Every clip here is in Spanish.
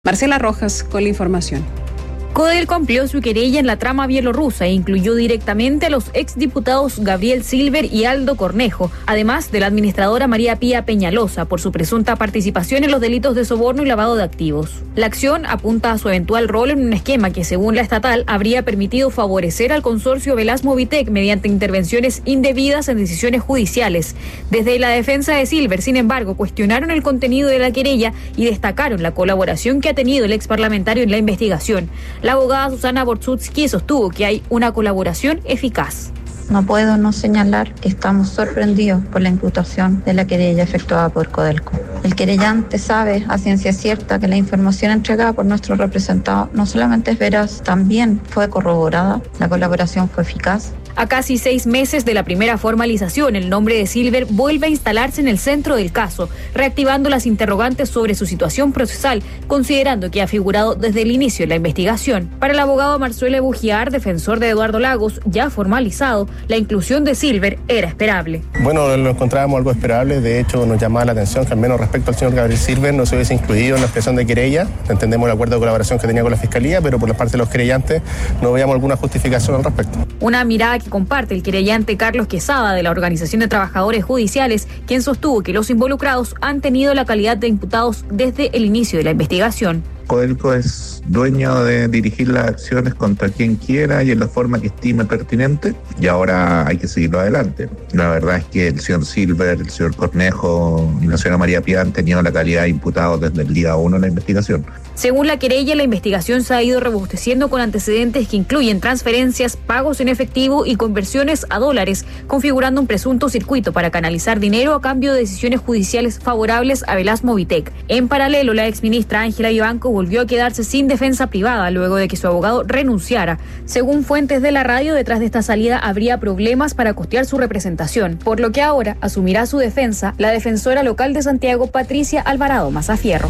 Marcela Rojas con la información. Codelco amplió su querella en la trama bielorrusa e incluyó directamente a los exdiputados Gabriel Silver y Aldo Cornejo, además de la administradora María Pía Peñalosa, por su presunta participación en los delitos de soborno y lavado de activos. La acción apunta a su eventual rol en un esquema que, según la estatal, habría permitido favorecer al consorcio Velasmovitec mediante intervenciones indebidas en decisiones judiciales. Desde la defensa de Silver, sin embargo, cuestionaron el contenido de la querella y destacaron la colaboración que ha tenido el exparlamentario en la investigación. La abogada Susana Bortzutsky sostuvo que hay una colaboración eficaz. No puedo no señalar que estamos sorprendidos por la imputación de la querella efectuada por Codelco. El querellante sabe a ciencia cierta que la información entregada por nuestro representado no solamente es veraz, también fue corroborada, la colaboración fue eficaz. A casi 6 meses de la primera formalización, el nombre de Silver vuelve a instalarse en el centro del caso, reactivando las interrogantes sobre su situación procesal, considerando que ha figurado desde el inicio de la investigación. Para el abogado Marcelo Bugiar, defensor de Eduardo Lagos, ya formalizado, la inclusión de Silver era esperable. Bueno, lo encontrábamos algo esperable. De hecho, nos llamaba la atención que al menos respecto al señor Gabriel Silver no se hubiese incluido en la expresión de querella. Entendemos el acuerdo de colaboración que tenía con la Fiscalía, pero por la parte de los querellantes no veíamos alguna justificación al respecto. Una mirada que comparte el querellante Carlos Quesada de la Organización de Trabajadores Judiciales, quien sostuvo que los involucrados han tenido la calidad de imputados desde el inicio de la investigación. Codelco es dueño de dirigir las acciones contra quien quiera y en la forma que estime pertinente, y ahora hay que seguirlo adelante. La verdad es que el señor Silver, el señor Cornejo y la señora María Pía han tenido la calidad de imputados desde el día 1 de la investigación. Según la querella, la investigación se ha ido robusteciendo con antecedentes que incluyen transferencias, pagos en efectivo y conversiones a dólares, configurando un presunto circuito para canalizar dinero a cambio de decisiones judiciales favorables a Velasmovitec. En paralelo, la exministra Ángela Vivanco volvió a quedarse sin defensa privada luego de que su abogado renunciara. Según fuentes de la radio, detrás de esta salida habría problemas para costear su representación, por lo que ahora asumirá su defensa la defensora local de Santiago, Patricia Alvarado Mazafierro.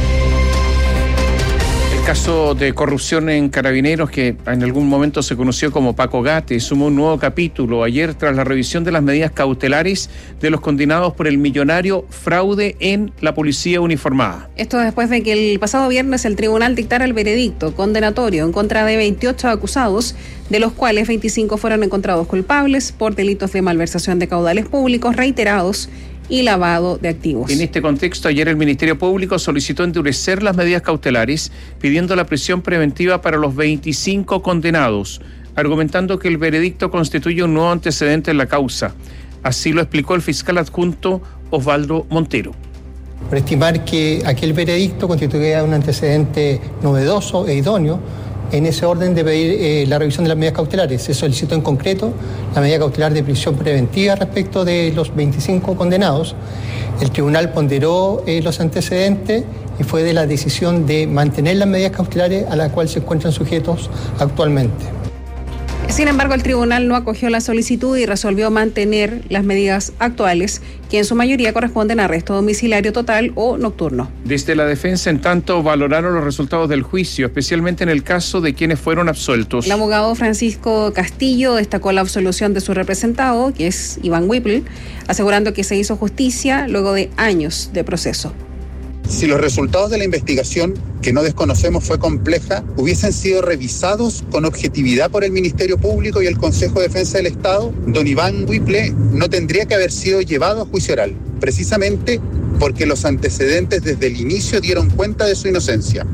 Caso de corrupción en Carabineros, que en algún momento se conoció como Paco Gate, sumó un nuevo capítulo ayer tras la revisión de las medidas cautelares de los condenados por el millonario fraude en la policía uniformada. Esto después de que el pasado viernes el tribunal dictara el veredicto condenatorio en contra de 28 acusados, de los cuales 25 fueron encontrados culpables por delitos de malversación de caudales públicos reiterados y lavado de activos. En este contexto, ayer el Ministerio Público solicitó endurecer las medidas cautelares, pidiendo la prisión preventiva para los 25 condenados, argumentando que el veredicto constituye un nuevo antecedente en la causa. Así lo explicó el fiscal adjunto Osvaldo Montero. Por estimar que aquel veredicto constituía un antecedente novedoso e idóneo, en ese orden de pedir la revisión de las medidas cautelares. Se solicitó en concreto la medida cautelar de prisión preventiva respecto de los 25 condenados. El tribunal ponderó los antecedentes y fue de la decisión de mantener las medidas cautelares a las cuales se encuentran sujetos actualmente. Sin embargo, el tribunal no acogió la solicitud y resolvió mantener las medidas actuales, que en su mayoría corresponden a arresto domiciliario total o nocturno. Desde la defensa, en tanto, valoraron los resultados del juicio, especialmente en el caso de quienes fueron absueltos. El abogado Francisco Castillo destacó la absolución de su representado, que es Iván Whipple, asegurando que se hizo justicia luego de años de proceso. Si los resultados de la investigación, que no desconocemos fue compleja, hubiesen sido revisados con objetividad por el Ministerio Público y el Consejo de Defensa del Estado, don Iván Whipple no tendría que haber sido llevado a juicio oral, precisamente porque los antecedentes desde el inicio dieron cuenta de su inocencia.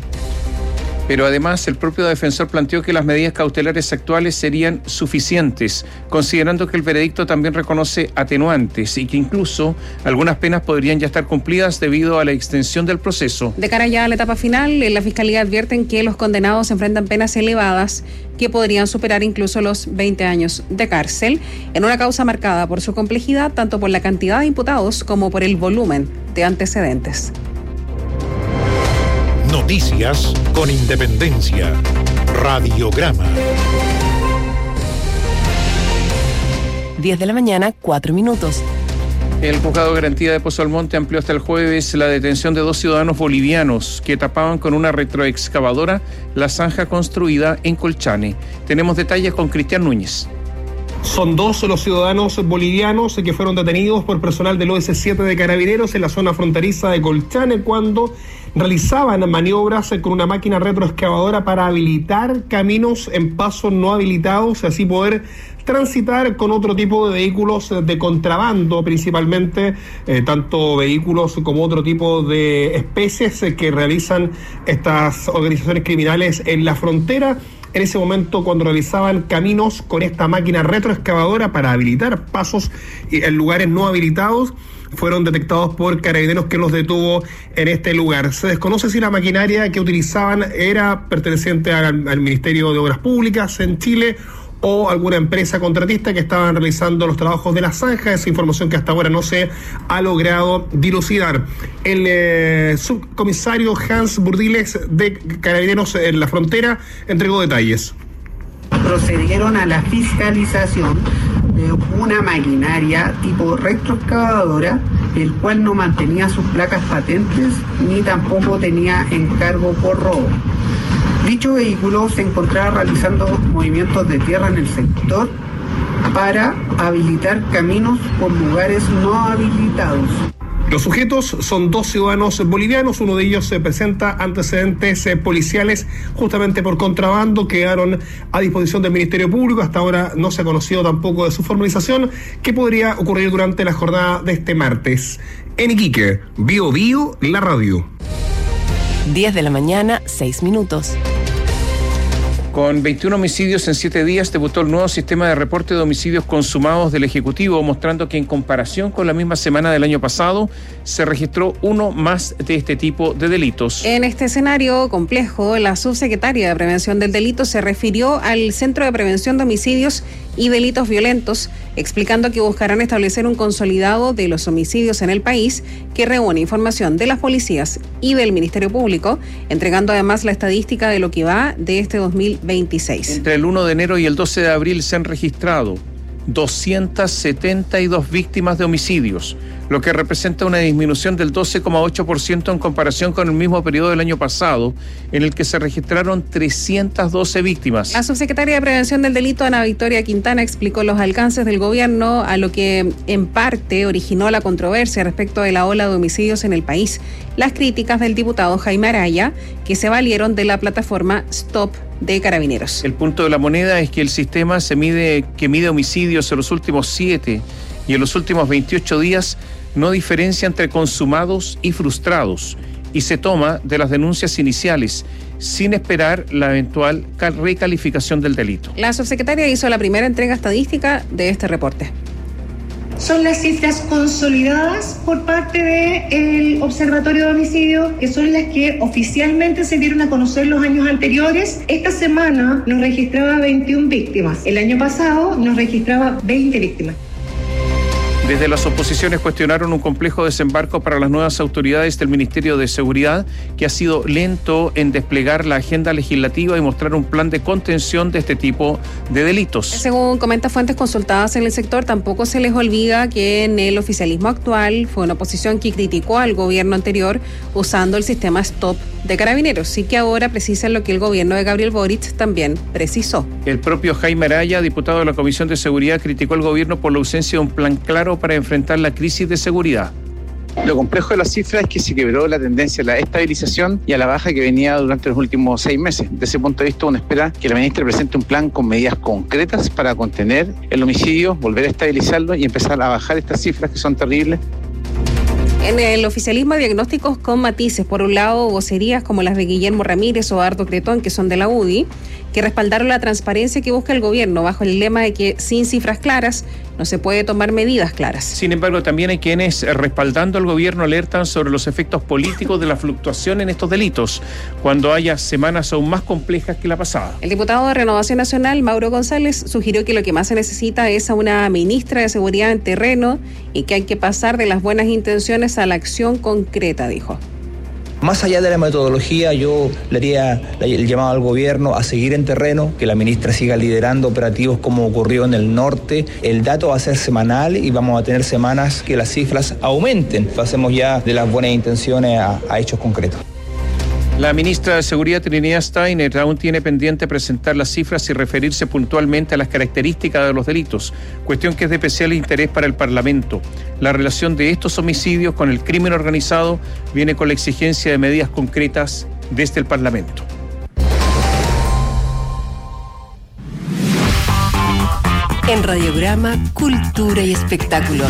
Pero además el propio defensor planteó que las medidas cautelares actuales serían suficientes, considerando que el veredicto también reconoce atenuantes y que incluso algunas penas podrían ya estar cumplidas debido a la extensión del proceso. De cara ya a la etapa final, en la Fiscalía advierten que los condenados enfrentan penas elevadas que podrían superar incluso los 20 años de cárcel, en una causa marcada por su complejidad, tanto por la cantidad de imputados como por el volumen de antecedentes. Noticias con independencia. Radiograma. 10 de la mañana, 4 minutos. El Juzgado de Garantía de Pozo Almonte amplió hasta el jueves la detención de 2 ciudadanos bolivianos que tapaban con una retroexcavadora la zanja construida en Colchane. Tenemos detalles con Cristian Núñez. Son 2 los ciudadanos bolivianos que fueron detenidos por personal del OS7 de Carabineros en la zona fronteriza de Colchane cuando realizaban maniobras con una máquina retroexcavadora para habilitar caminos en pasos no habilitados y así poder transitar con otro tipo de vehículos de contrabando, principalmente tanto vehículos como otro tipo de especies que realizan estas organizaciones criminales en la frontera. En ese momento, cuando realizaban caminos con esta máquina retroexcavadora para habilitar pasos en lugares no habilitados, fueron detectados por Carabineros, que los detuvo en este lugar. Se desconoce si la maquinaria que utilizaban era perteneciente al Ministerio de Obras Públicas en Chile o alguna empresa contratista que estaban realizando los trabajos de la zanja. Esa información que hasta ahora no se ha logrado dilucidar. El subcomisario Hans Burdiles de Carabineros en la frontera entregó detalles. Procedieron a la fiscalización de una maquinaria tipo retroexcavadora, el cual no mantenía sus placas patentes ni tampoco tenía encargo por robo. Dicho vehículo se encontraba realizando movimientos de tierra en el sector para habilitar caminos por lugares no habilitados. Los sujetos son 2 ciudadanos bolivianos, uno de ellos se presenta antecedentes policiales justamente por contrabando, quedaron a disposición del Ministerio Público, hasta ahora no se ha conocido tampoco de su formalización, que podría ocurrir durante la jornada de este martes. En Iquique, Bio Bio, la radio. 10 de la mañana, 6 minutos. Con 21 homicidios en 7 días, debutó el nuevo sistema de reporte de homicidios consumados del Ejecutivo, mostrando que en comparación con la misma semana del año pasado, se registró uno más de este tipo de delitos. En este escenario complejo, la subsecretaria de Prevención del Delito se refirió al Centro de Prevención de Homicidios y Delitos Violentos, explicando que buscarán establecer un consolidado de los homicidios en el país que reúne información de las policías y del Ministerio Público, entregando además la estadística de lo que va de este 2026. Entre el 1 de enero y el 12 de abril se han registrado 272 víctimas de homicidios, lo que representa una disminución del 12,8% en comparación con el mismo periodo del año pasado, en el que se registraron 312 víctimas. La subsecretaria de Prevención del Delito, Ana Victoria Quintana, explicó los alcances del gobierno, a lo que en parte originó la controversia respecto de la ola de homicidios en el país, las críticas del diputado Jaime Araya, que se valieron de la plataforma Stop de Carabineros. El punto de la moneda es que el sistema que mide homicidios en los últimos 7 y en los últimos 28 días no diferencia entre consumados y frustrados y se toma de las denuncias iniciales sin esperar la eventual recalificación del delito. La subsecretaria hizo la primera entrega estadística de este reporte. Son las cifras consolidadas por parte del Observatorio de Homicidios, que son las que oficialmente se dieron a conocer los años anteriores. Esta semana nos registraba 21 víctimas. El año pasado nos registraba 20 víctimas. Desde las oposiciones cuestionaron un complejo desembarco para las nuevas autoridades del Ministerio de Seguridad, que ha sido lento en desplegar la agenda legislativa y mostrar un plan de contención de este tipo de delitos. Según comenta fuentes consultadas en el sector, tampoco se les olvida que en el oficialismo actual fue una oposición que criticó al gobierno anterior usando el sistema Stop de Carabineros, y que ahora precisan lo que el gobierno de Gabriel Boric también precisó. El propio Jaime Araya, diputado de la Comisión de Seguridad, criticó al gobierno por la ausencia de un plan claro para enfrentar la crisis de seguridad. Lo complejo de la cifra es que se quebró la tendencia a la estabilización y a la baja que venía durante los últimos 6 meses. Desde ese punto de vista, uno espera que la ministra presente un plan con medidas concretas para contener el homicidio, volver a estabilizarlo y empezar a bajar estas cifras que son terribles. En el oficialismo, diagnósticos con matices. Por un lado, vocerías como las de Guillermo Ramírez o Ardo Cretón, que son de la UDI, que respaldaron la transparencia que busca el gobierno bajo el lema de que sin cifras claras no se puede tomar medidas claras. Sin embargo, también hay quienes, respaldando al gobierno, alertan sobre los efectos políticos de la fluctuación en estos delitos, cuando haya semanas aún más complejas que la pasada. El diputado de Renovación Nacional, Mauro González, sugirió que lo que más se necesita es a una ministra de Seguridad en terreno y que hay que pasar de las buenas intenciones a la acción concreta, dijo. Más allá de la metodología, yo le haría el llamado al gobierno a seguir en terreno, que la ministra siga liderando operativos como ocurrió en el norte. El dato va a ser semanal y vamos a tener semanas que las cifras aumenten. Pasemos ya de las buenas intenciones a hechos concretos. La ministra de Seguridad, Trinidad Steiner, aún tiene pendiente presentar las cifras y referirse puntualmente a las características de los delitos, cuestión que es de especial interés para el Parlamento. La relación de estos homicidios con el crimen organizado viene con la exigencia de medidas concretas desde el Parlamento. En Radiograma, Cultura y Espectáculos.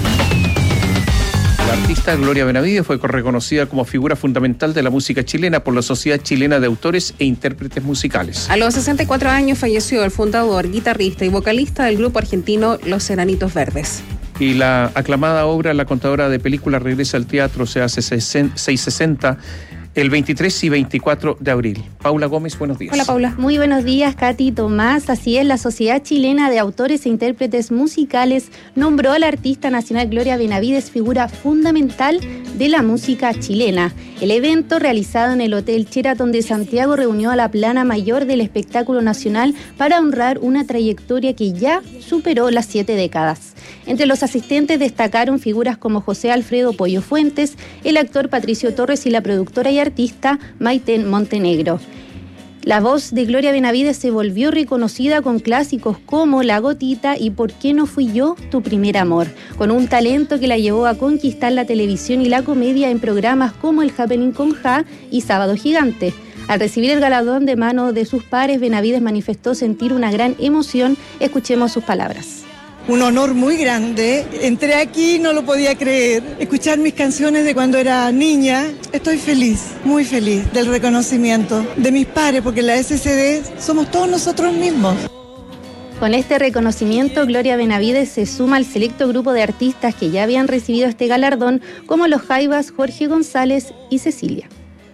La artista Gloria Benavides fue reconocida como figura fundamental de la música chilena por la Sociedad Chilena de Autores e Intérpretes Musicales. A los 64 años falleció el fundador, guitarrista y vocalista del grupo argentino Los Enanitos Verdes. Y la aclamada obra La contadora de películas regresa al teatro, se hace 660 el 23 y 24 de abril. Paula Gómez, buenos días. Hola, Paula. Muy buenos días, Katy y Tomás. Así es, la Sociedad Chilena de Autores e Intérpretes Musicales nombró a la artista nacional Gloria Benavides figura fundamental de la música chilena. El evento, realizado en el Hotel Sheraton de Santiago, reunió a la plana mayor del espectáculo nacional para honrar una trayectoria que ya superó las 7 décadas. Entre los asistentes destacaron figuras como José Alfredo Pollo Fuentes, el actor Patricio Torres y la productora y artista Maiten Montenegro. La voz de Gloria Benavides se volvió reconocida con clásicos como La Gotita y ¿Por qué no fui yo tu primer amor?, con un talento que la llevó a conquistar la televisión y la comedia en programas como El Happening con Ja y Sábado Gigante. Al recibir el galardón de mano de sus pares, Benavides manifestó sentir una gran emoción. Escuchemos sus palabras. Un honor muy grande. Entré aquí, no lo podía creer. Escuchar mis canciones de cuando era niña. Estoy feliz, muy feliz del reconocimiento de mis pares, porque la SCD somos todos nosotros mismos. Con este reconocimiento, Gloria Benavides se suma al selecto grupo de artistas que ya habían recibido este galardón, como los Jaivas, Jorge González y Cecilia.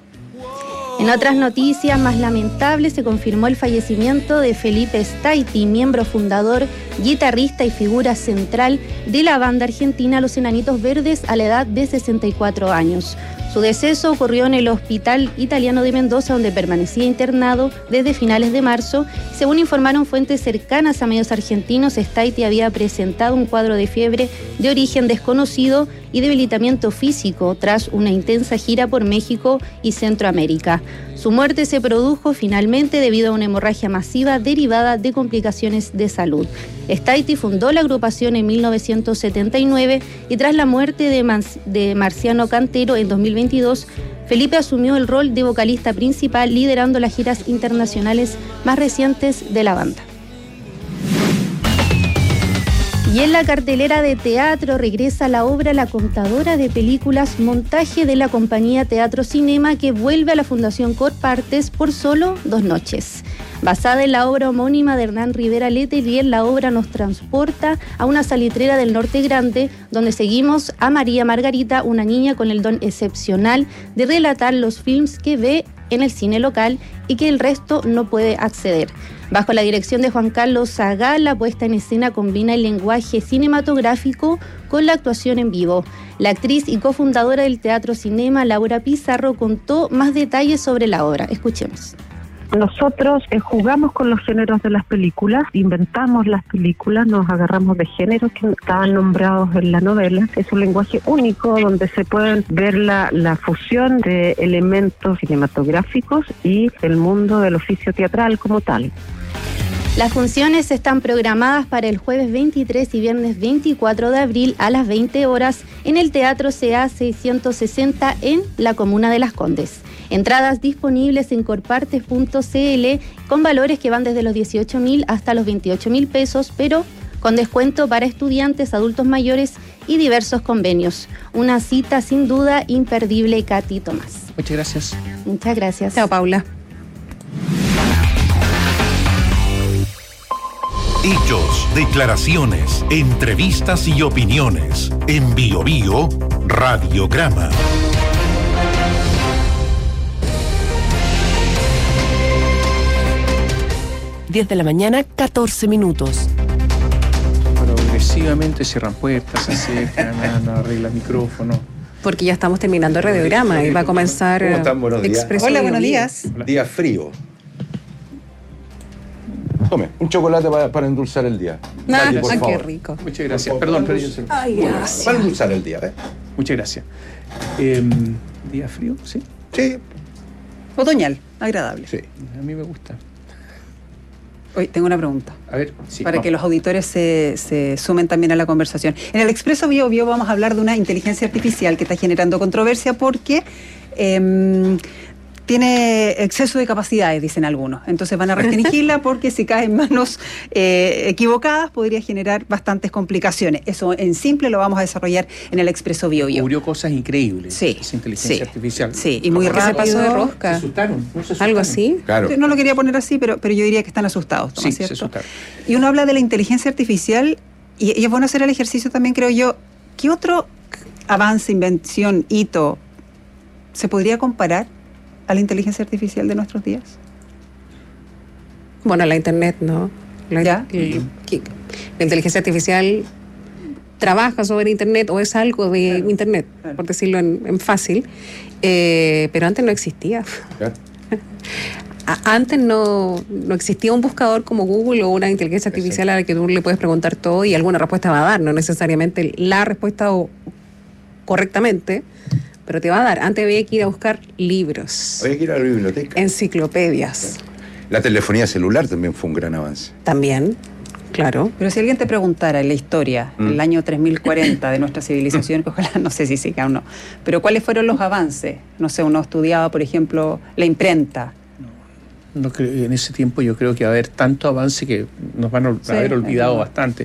En otras noticias más lamentables, se confirmó el fallecimiento de Felipe Staiti, miembro fundador, guitarrista y figura central de la banda argentina Los Enanitos Verdes, a la edad de 64 años. Su deceso ocurrió en el Hospital Italiano de Mendoza, donde permanecía internado desde finales de marzo. Según informaron fuentes cercanas a medios argentinos, Staiti había presentado un cuadro de fiebre de origen desconocido y debilitamiento físico tras una intensa gira por México y Centroamérica. Su muerte se produjo finalmente debido a una hemorragia masiva derivada de complicaciones de salud. Staiti fundó la agrupación en 1979 y tras la muerte de Marciano Cantero en 2022, Felipe asumió el rol de vocalista principal, liderando las giras internacionales más recientes de la banda. Y en la cartelera de teatro regresa la obra La contadora de películas, montaje de la compañía Teatro Cinema, que vuelve a la Fundación Corpartes por solo 2 noches. Basada en la obra homónima de Hernán Rivera Letelier, la obra nos transporta a una salitrera del Norte Grande, donde seguimos a María Margarita, una niña con el don excepcional de relatar los films que ve en el cine local y que el resto no puede acceder. Bajo la dirección de Juan Carlos Zagal, la puesta en escena combina el lenguaje cinematográfico con la actuación en vivo. La actriz y cofundadora del Teatro Cinema, Laura Pizarro, contó más detalles sobre la obra. Escuchemos. Nosotros jugamos con los géneros de las películas, inventamos las películas, nos agarramos de géneros que estaban nombrados en la novela. Es un lenguaje único donde se pueden ver la fusión de elementos cinematográficos y el mundo del oficio teatral como tal. Las funciones están programadas para el jueves 23 y viernes 24 de abril a las 20 horas en el Teatro CA 660 en la comuna de Las Condes. Entradas disponibles en corpartes.cl con valores que van desde los 18.000 hasta los 28.000 pesos, pero con descuento para estudiantes, adultos mayores y diversos convenios. Una cita sin duda imperdible, Katy Tomás. Muchas gracias. Muchas gracias. Chao, Paula. Hechos, declaraciones, entrevistas y opiniones. En Bio Bio, Radiograma. Diez de la mañana, 14 minutos. Progresivamente cierran puertas, se acercan, arreglan micrófono. Porque ya estamos terminando el radiograma y va a comenzar Expreso. Hola, buenos días. Día frío. Tome, un chocolate para endulzar el día. Nadie, por favor. Qué rico. Muchas gracias. Perdón, pero yo sé. Ay, gracias. Para endulzar el día, ¿eh? Muchas gracias. ¿Día frío? Sí. Sí. Otoñal, agradable. Sí, a mí me gusta. Hoy tengo una pregunta. A ver, sí, para que los auditores se sumen también a la conversación. En el Expreso Bio Bio vamos a hablar de una inteligencia artificial que está generando controversia porque tiene exceso de capacidades, dicen algunos. Entonces van a restringirla porque si cae en manos equivocadas podría generar bastantes complicaciones. Eso en simple lo vamos a desarrollar en el Expreso Bio Bio. Cubrió cosas increíbles. Sí. Esa inteligencia artificial. Sí, y muy rápido. Se pasó de rosca. Se asustaron. Algo así. Claro. No lo quería poner así, pero yo diría que están asustados, ¿no? Sí, ¿cierto? se asustaron. Y uno habla de la inteligencia artificial y es bueno hacer el ejercicio también, creo yo. ¿Qué otro avance, invención, hito se podría comparar a la inteligencia artificial de nuestros días? Bueno, la Internet, ¿no? La inteligencia artificial trabaja sobre Internet o es algo de Internet, por decirlo en fácil, pero antes no existía. Claro. Antes no existía un buscador como Google o una inteligencia artificial a la que tú le puedes preguntar todo y alguna respuesta va a dar, no necesariamente la respuesta correctamente, pero te va a dar. Antes había que ir a buscar libros. Había que ir a la biblioteca. Enciclopedias. La telefonía celular también fue un gran avance. También, claro. Pero si alguien te preguntara en la historia, en el año 3040 de nuestra civilización, que ojalá no sé si siga o no, pero ¿cuáles fueron los avances? No sé, uno estudiaba, por ejemplo, la imprenta. No creo, en ese tiempo yo creo que va a haber tanto avance que nos van a haber olvidado bastante.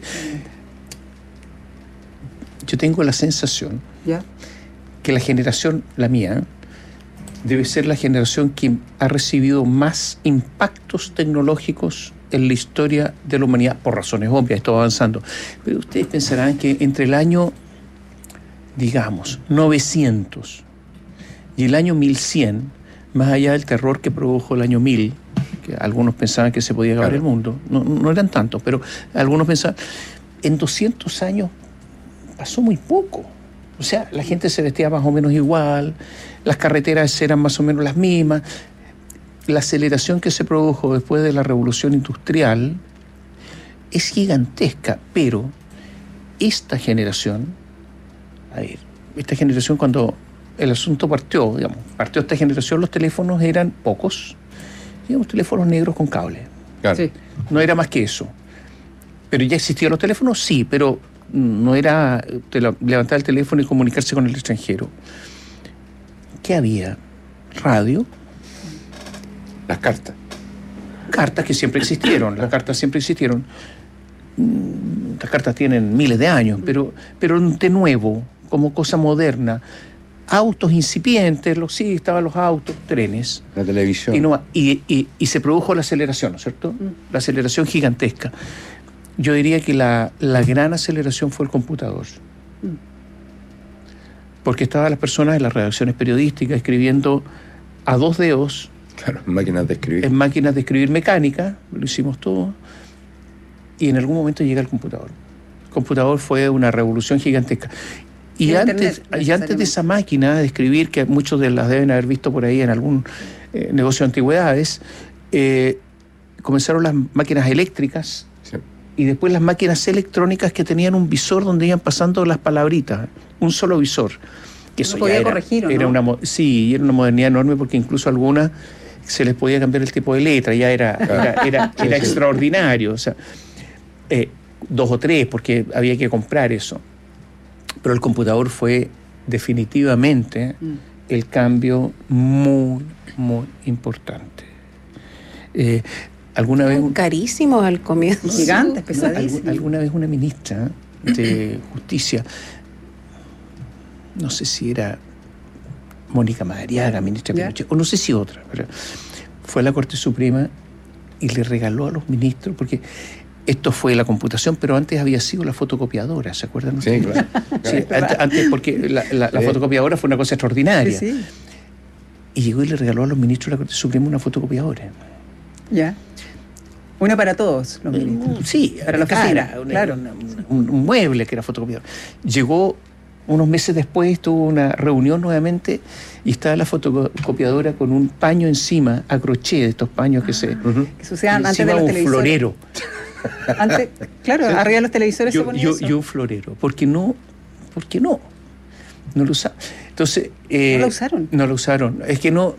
Yo tengo la sensación que la generación, la mía, debe ser la generación que ha recibido más impactos tecnológicos en la historia de la humanidad, por razones obvias, esto va avanzando. Pero ustedes pensarán que entre el año, digamos, 900 y el año 1100, más allá del terror que produjo el año 1000, que algunos pensaban que se podía acabar el mundo, no eran tantos, pero algunos pensaban, en 200 años pasó muy poco. O sea, la gente se vestía más o menos igual, las carreteras eran más o menos las mismas. La aceleración que se produjo después de la revolución industrial es gigantesca, pero esta generación cuando el asunto partió esta generación, los teléfonos eran pocos, digamos, teléfonos negros con cable. Claro. Sí. No era más que eso. Pero ya existían los teléfonos, sí, pero no era levantar el teléfono y comunicarse con el extranjero. ¿Qué había? Radio. Las cartas. Cartas que siempre existieron. Las cartas tienen miles de años, pero de nuevo, como cosa moderna. Autos incipientes, sí, estaban los autos, trenes. La televisión. Y se produjo la aceleración, ¿no es cierto? La aceleración gigantesca. Yo diría que la gran aceleración fue el computador. Porque estaban las personas en las redacciones periodísticas escribiendo a dos dedos. Claro, máquinas de escribir. En máquinas de escribir mecánica, lo hicimos todo. Y en algún momento llega el computador. El computador fue una revolución gigantesca. Y antes de esa máquina de escribir, que muchos de las deben haber visto por ahí en algún negocio de antigüedades, comenzaron las máquinas eléctricas. Sí. Y después las máquinas electrónicas que tenían un visor donde iban pasando las palabritas, un solo visor. Que eso podía corregir, ¿o no? Era una modernidad enorme, porque incluso algunas se les podía cambiar el tipo de letra, ya era extraordinario. O sea, 2 o 3, porque había que comprar eso. Pero el computador fue definitivamente el cambio muy, muy importante. ¿Alguna vez carísimos al comienzo. Gigantes, pesadísimos. Alguna vez una ministra de Justicia, no sé si era Mónica Madariaga, ministra de Pinochet, o no sé si otra, pero fue a la Corte Suprema y le regaló a los ministros, porque esto fue la computación, pero antes había sido la fotocopiadora, ¿se acuerdan? Sí, claro. Sí, antes, porque la fotocopiadora fue una cosa extraordinaria. Sí. Y llegó y le regaló a los ministros de la Corte Suprema una fotocopiadora. Ya. Una para todos los ministros. Sí, para la oficina. Claro. Un mueble que era fotocopiador. Llegó unos meses después, tuvo una reunión nuevamente y estaba la fotocopiadora con un paño encima, a crochet, de estos paños que se usaban antes de los televisores. Un florero. Antes, claro, arriba de los televisores se ponía eso. Yo un florero. ¿Por qué no? No lo usaron. Entonces, ¿no lo usaron? No lo usaron. Es que no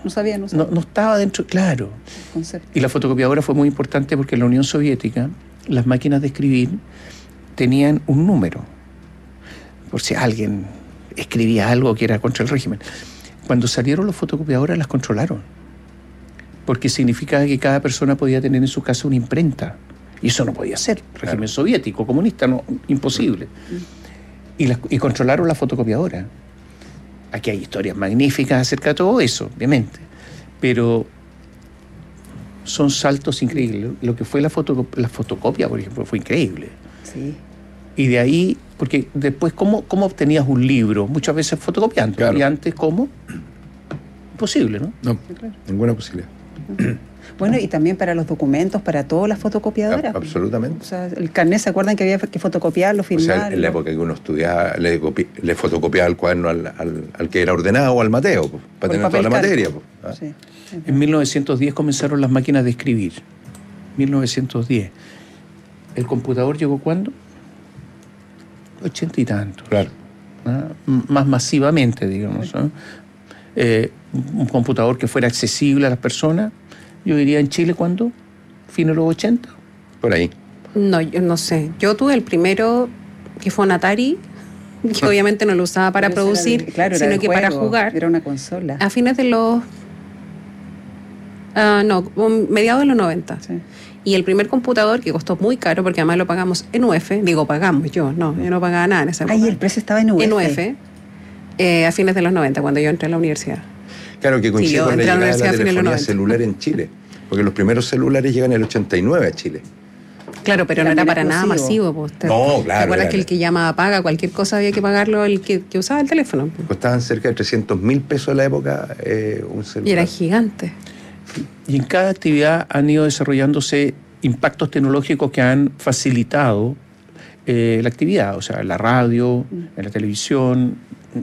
No sabían usar. No estaba dentro, claro. Y la fotocopiadora fue muy importante porque en la Unión Soviética las máquinas de escribir tenían un número, por si alguien escribía algo que era contra el régimen. Cuando salieron las fotocopiadoras las controlaron, porque significaba que cada persona podía tener en su casa una imprenta, y eso no podía ser, régimen soviético, comunista, no, imposible. Y controlaron la fotocopiadora. Aquí hay historias magníficas acerca de todo eso, obviamente, pero son saltos increíbles. Lo que fue la fotocopia, por ejemplo, fue increíble. Sí. Y de ahí, porque después, ¿cómo obtenías un libro? Muchas veces fotocopiando. Claro. Y antes, ¿cómo? Imposible, ¿no? No, ninguna posibilidad. Bueno, y también para los documentos, para todas las fotocopiadoras. Absolutamente. O sea, el carnet, ¿se acuerdan que había que fotocopiarlo, firmar? O sea, en la época que uno estudiaba, le fotocopiaba el cuaderno al que era ordenado o al Mateo, pues, para tener toda la materia. Pues. Sí. En 1910 comenzaron las máquinas de escribir. 1910. ¿El computador llegó cuándo? 80 y tantos. Claro. Más masivamente, digamos. ¿No? Un computador que fuera accesible a las personas. Yo diría en Chile, ¿cuándo? ¿Fines de los 80? Por ahí. No, yo no sé. Yo tuve el primero, que fue un Atari, que obviamente no lo usaba para producir, sino que para jugar. Era una consola. A fines de los... mediados de los 90. Sí. Y el primer computador, que costó muy caro, porque además lo pagamos en UF, yo no pagaba nada en esa época. Y el precio estaba en UF. En UF, a fines de los 90, cuando yo entré a la universidad. Claro, que coincide con la llegada de la telefonía celular en Chile, porque los primeros celulares llegan en el 89 a Chile. Claro, pero no era para nada masivo. No, claro. ¿Te acuerdas que el que llamaba paga cualquier cosa había que pagarlo el que usaba el teléfono? Costaban cerca de 300.000 pesos en la época un celular. Y era gigante. Y en cada actividad han ido desarrollándose impactos tecnológicos que han facilitado la actividad, o sea, en la radio, en la televisión.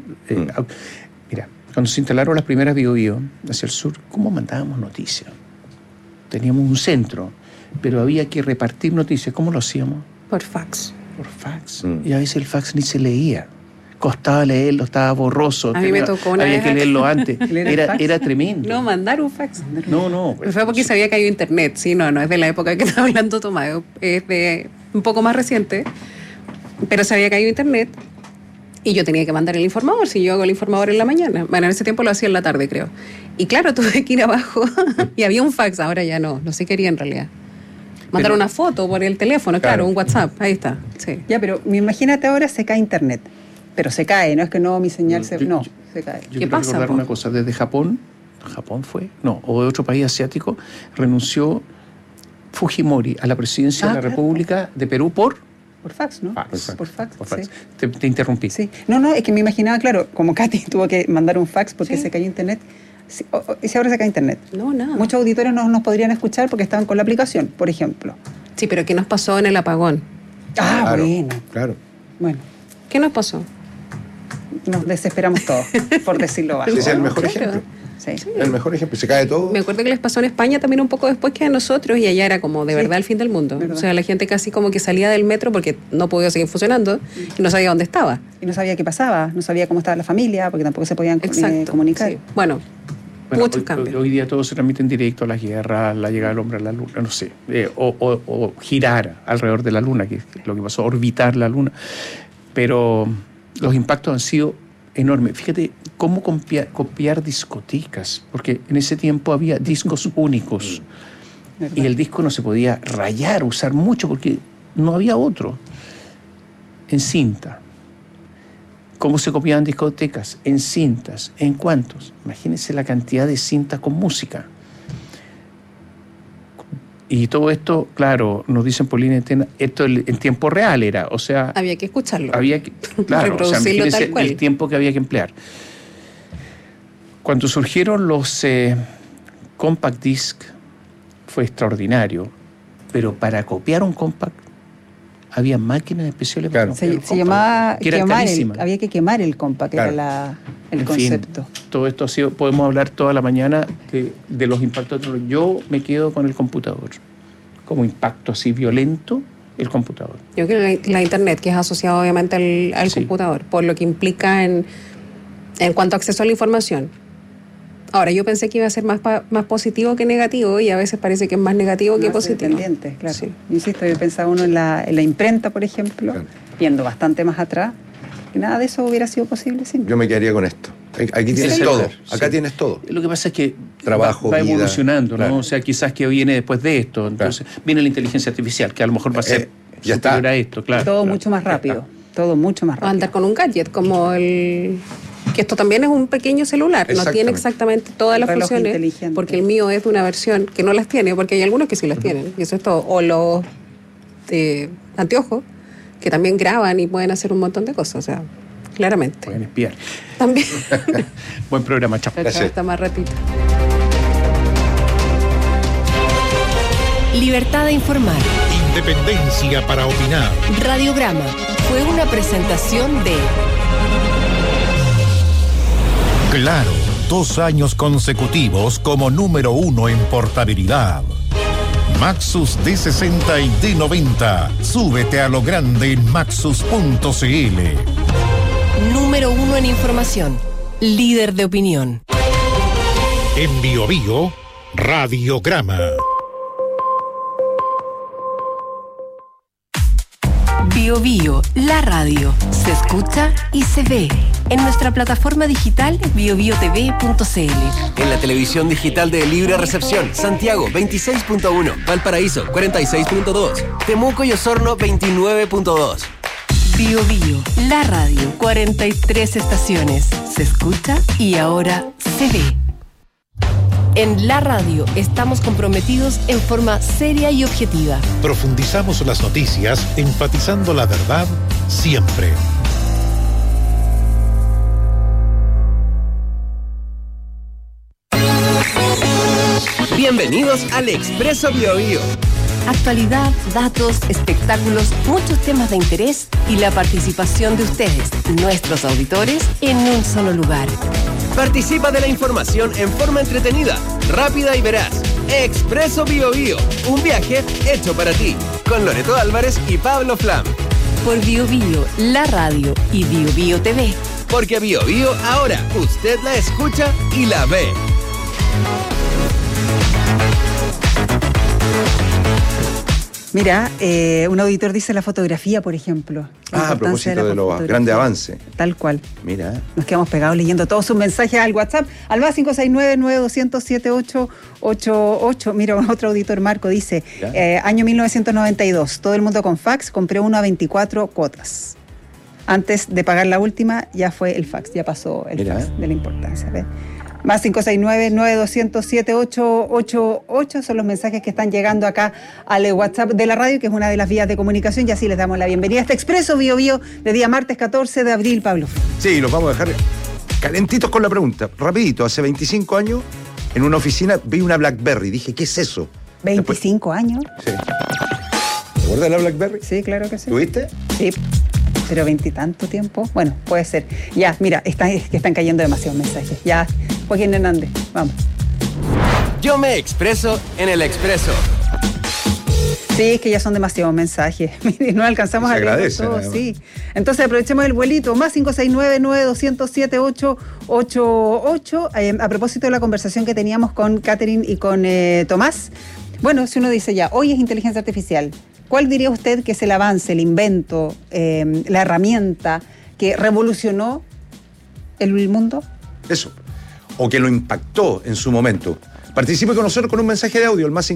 Mira, cuando se instalaron las primeras BioBio hacia el sur, ¿cómo mandábamos noticias? Teníamos un centro, pero había que repartir noticias. ¿Cómo lo hacíamos? Por fax. Por fax. Y a veces el fax ni se leía. Costaba leerlo, estaba borroso. A mí me tocó una vez. Había que leerlo antes. Era tremendo. No, mandar un fax. No. Pero fue porque sabía que había internet. Sí, no es de la época que estaba hablando Tomás. Es de un poco más reciente. Pero sabía que había internet. Y yo tenía que mandar el informador, si yo hago el informador en la mañana. Bueno, en ese tiempo lo hacía en la tarde, creo. Y claro, tuve que ir abajo y había un fax, ahora ya no se quería en realidad. Mandar una foto por el teléfono, claro, un WhatsApp, ahí está. Sí. Ya, pero imagínate ahora se cae internet. Pero se cae, no es que mi señal se cae. ¿Qué pasa? Recordar una cosa, desde Japón fue, o de otro país asiático, renunció Fujimori a la presidencia de la República de Perú por fax, ¿no? Por fax. Sí. Te interrumpí. Sí. No, es que me imaginaba, claro, como Katy tuvo que mandar un fax porque se cayó internet. ¿Y si ahora se cae internet? No, nada. Muchos auditores no nos podrían escuchar porque estaban con la aplicación, por ejemplo. Sí, pero ¿qué nos pasó en el apagón? Claro. Bueno. ¿Qué nos pasó? Nos desesperamos todos, por decirlo bajo. Ese es el mejor ejemplo. Sí. El mejor ejemplo, se cae todo. Me acuerdo que les pasó en España también un poco después que a nosotros, y allá era como de verdad el fin del mundo. O sea, la gente casi como que salía del metro porque no podía seguir funcionando y no sabía dónde estaba. Y no sabía qué pasaba, no sabía cómo estaba la familia, porque tampoco se podían comunicar. Sí. Bueno, muchos cambios. Hoy día todo se transmite en directo, las guerras, la llegada del hombre a la luna, no sé, o girar alrededor de la luna, que es lo que pasó, orbitar la luna. Pero los impactos han sido enormes. Fíjate cómo copiar discotecas, porque en ese tiempo había discos únicos y el disco no se podía rayar, usar mucho, porque no había otro. En cinta. ¿Cómo se copiaban discotecas? En cintas. ¿En cuántos? Imagínense la cantidad de cintas con música. Y todo esto, claro, nos dicen Paulina Etena, esto en tiempo real era, o sea... Había que escucharlo. Claro, o sea, imagínense el tiempo que había que emplear. Cuando surgieron los compact disc, fue extraordinario, pero para copiar un compact había máquinas especiales para copiar un compact, se llamaba quemar, había que quemar el compact, era el concepto. Todo esto ha sido, podemos hablar toda la mañana de los impactos. Yo me quedo con el computador. Como impacto así violento, el computador. Yo creo que la internet, que es asociado obviamente al computador, por lo que implica en cuanto a acceso a la información. Ahora, yo pensé que iba a ser más positivo que negativo y a veces parece que es más negativo que positivo. Claro. Sí. Insisto, yo pensaba uno en la imprenta, por ejemplo, viendo bastante más atrás, que nada de eso hubiera sido posible sin. Yo me quedaría con esto. Aquí tienes todo. Acá tienes todo. Lo que pasa es que trabajo, va vida, evolucionando, ¿no? Claro. O sea, quizás que viene después de esto. Entonces, viene la inteligencia artificial, que a lo mejor va a ser ya superior a esto, claro. Todo mucho más rápido. Todo mucho más rápido. Andar con un gadget como el... Que esto también es un pequeño celular, no tiene exactamente todas las funciones, porque el mío es de una versión que no las tiene, porque hay algunos que sí las tienen, y eso es todo. O los anteojos, que también graban y pueden hacer un montón de cosas, o sea, claramente. Pueden espiar. También. Buen programa, chao. Hasta más ratito. Libertad de informar. Independencia para opinar. Radiograma fue una presentación de... Claro, 2 años consecutivos como número 1 en portabilidad. Maxus D60 y D90. Súbete a lo grande en maxus.cl. Número 1 en información. Líder de opinión. En BioBio, Radiograma. BioBio, la radio. Se escucha y se ve. En nuestra plataforma digital biobiotv.cl. En la televisión digital de Libre Recepción, Santiago 26.1, Valparaíso 46.2, Temuco y Osorno 29.2. BioBio, la radio. 43 estaciones. Se escucha y ahora se ve. En la radio estamos comprometidos en forma seria y objetiva. Profundizamos las noticias, enfatizando la verdad siempre. Bienvenidos al Expreso BioBio. Actualidad, datos, espectáculos, muchos temas de interés y la participación de ustedes, nuestros auditores, en un solo lugar. Participa de la información en forma entretenida, rápida y veraz. Expreso BioBio, un viaje hecho para ti, con Loreto Álvarez y Pablo Flam. Por BioBio, la radio y BioBio TV. Porque BioBio ahora usted la escucha y la ve. Mira, un auditor dice la fotografía, por ejemplo. A propósito de los grandes avances. Tal cual. Mira. Nos quedamos pegados leyendo todos sus mensajes al WhatsApp, al más 569-9200-7888. Mira, otro auditor, Marco, dice, año 1992, todo el mundo con fax, compré uno a 24 cuotas. Antes de pagar la última, ya fue el fax, ya pasó el fax de la importancia. ¿Ves? Más 569-9200-7888 son los mensajes que están llegando acá al WhatsApp de la radio, que es una de las vías de comunicación, y así les damos la bienvenida a este Expreso BioBio de día martes 14 de abril, Pablo. Sí, los vamos a dejar calentitos con la pregunta. Rapidito, hace 25 años, en una oficina vi una BlackBerry. Dije, ¿qué es eso? 25 años. Sí. ¿Te acuerdas de la BlackBerry? Sí, claro que sí. ¿Tuviste? Sí. Pero 20 y tanto tiempo. Bueno, puede ser. Ya, mira, es que están cayendo demasiados mensajes. Ya, Joaquín Hernández, vamos. Yo me expreso en el Expreso. Sí, es que ya son demasiados mensajes. No alcanzamos a leer todos, sí. Entonces aprovechemos el vuelito. Más 569-9200-7888. A propósito de la conversación que teníamos con Catherine y con Tomás. Bueno, si uno dice ya, hoy es inteligencia artificial, ¿cuál diría usted que es el avance, el invento, la herramienta que revolucionó el mundo? Eso. O que lo impactó en su momento. Participe con nosotros con un mensaje de audio, el más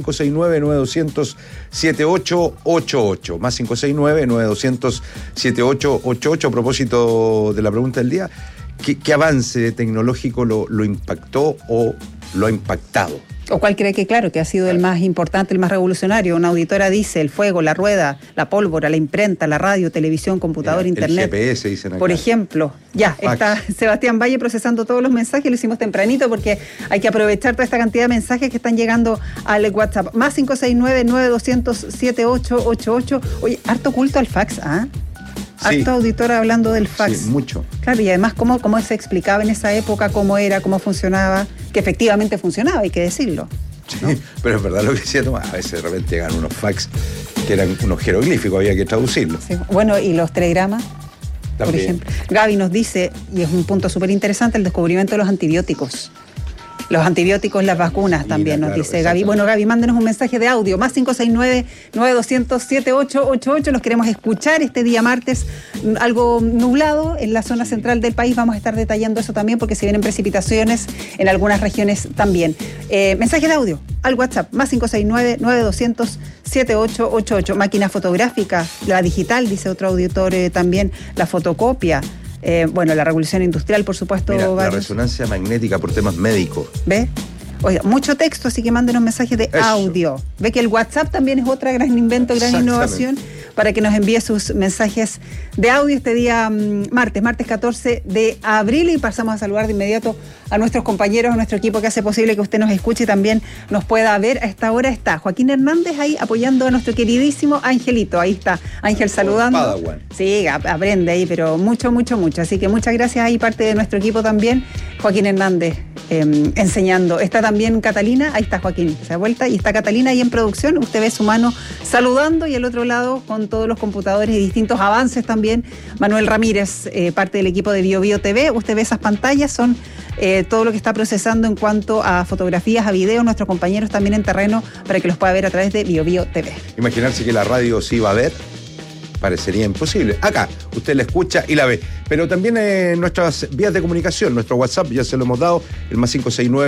569-9200-7888. Más 569-9200-7888. A propósito de la pregunta del día, ¿qué avance tecnológico lo impactó o lo ha impactado? ¿O cuál cree que, claro, que ha sido el más importante, el más revolucionario? Una auditora dice el fuego, la rueda, la pólvora, la imprenta, la radio, televisión, computador, internet. El GPS, dicen acá. Por ejemplo, ya, está Sebastián Valle procesando todos los mensajes, lo hicimos tempranito porque hay que aprovechar toda esta cantidad de mensajes que están llegando al WhatsApp. Más 569-9200-7888. Oye, harto culto al fax, ¿ah? Sí. Harto auditora hablando del fax. Sí, mucho. Claro, y además cómo se explicaba en esa época, cómo era, cómo funcionaba, que efectivamente funcionaba, hay que decirlo. Sí, ¿no? Pero es verdad lo que decía Tomás, a veces de repente llegan unos fax que eran unos jeroglíficos, había que traducirlos. Sí. Bueno, y los telegramas, también. Por ejemplo. Gaby nos dice, y es un punto súper interesante, el descubrimiento de los antibióticos. Los antibióticos, las vacunas también, nos dice Gaby. Bueno, Gaby, mándenos un mensaje de audio, más 569-9200-7888. Los queremos escuchar este día martes, algo nublado en la zona central del país. Vamos a estar detallando eso también porque se vienen precipitaciones en algunas regiones también. Mensaje de audio al WhatsApp, más 569-9200-7888. Máquina fotográfica, la digital, dice otro auditor también, la fotocopia. Bueno, la revolución industrial, por supuesto. Mira, la resonancia magnética por temas médicos. ¿Ve? Oiga, mucho texto, así que mándenos mensajes de audio. Ve que el WhatsApp también es otra gran invento, gran innovación para que nos envíe sus mensajes de audio este día martes 14 de abril, y pasamos a saludar de inmediato a nuestros compañeros, a nuestro equipo que hace posible que usted nos escuche y también nos pueda ver. A esta hora está Joaquín Hernández ahí apoyando a nuestro queridísimo Angelito. Ahí está Ángel saludando. Padawan. Sí, aprende ahí, pero mucho. Así que muchas gracias ahí, parte de nuestro equipo también. Joaquín Hernández enseñando. Está también Catalina, ahí está Joaquín, se da vuelta, y está Catalina ahí en producción. Usted ve su mano saludando, y al otro lado con todos los computadores y distintos avances también, Manuel Ramírez, parte del equipo de BioBio TV. Usted ve esas pantallas, son todo lo que está procesando en cuanto a fotografías, a videos, nuestros compañeros también en terreno, para que los pueda ver a través de BioBio TV. Imaginarse que la radio sí va a ver, parecería imposible. Acá, usted la escucha y la ve. Pero también nuestras vías de comunicación, nuestro WhatsApp, ya se lo hemos dado, el más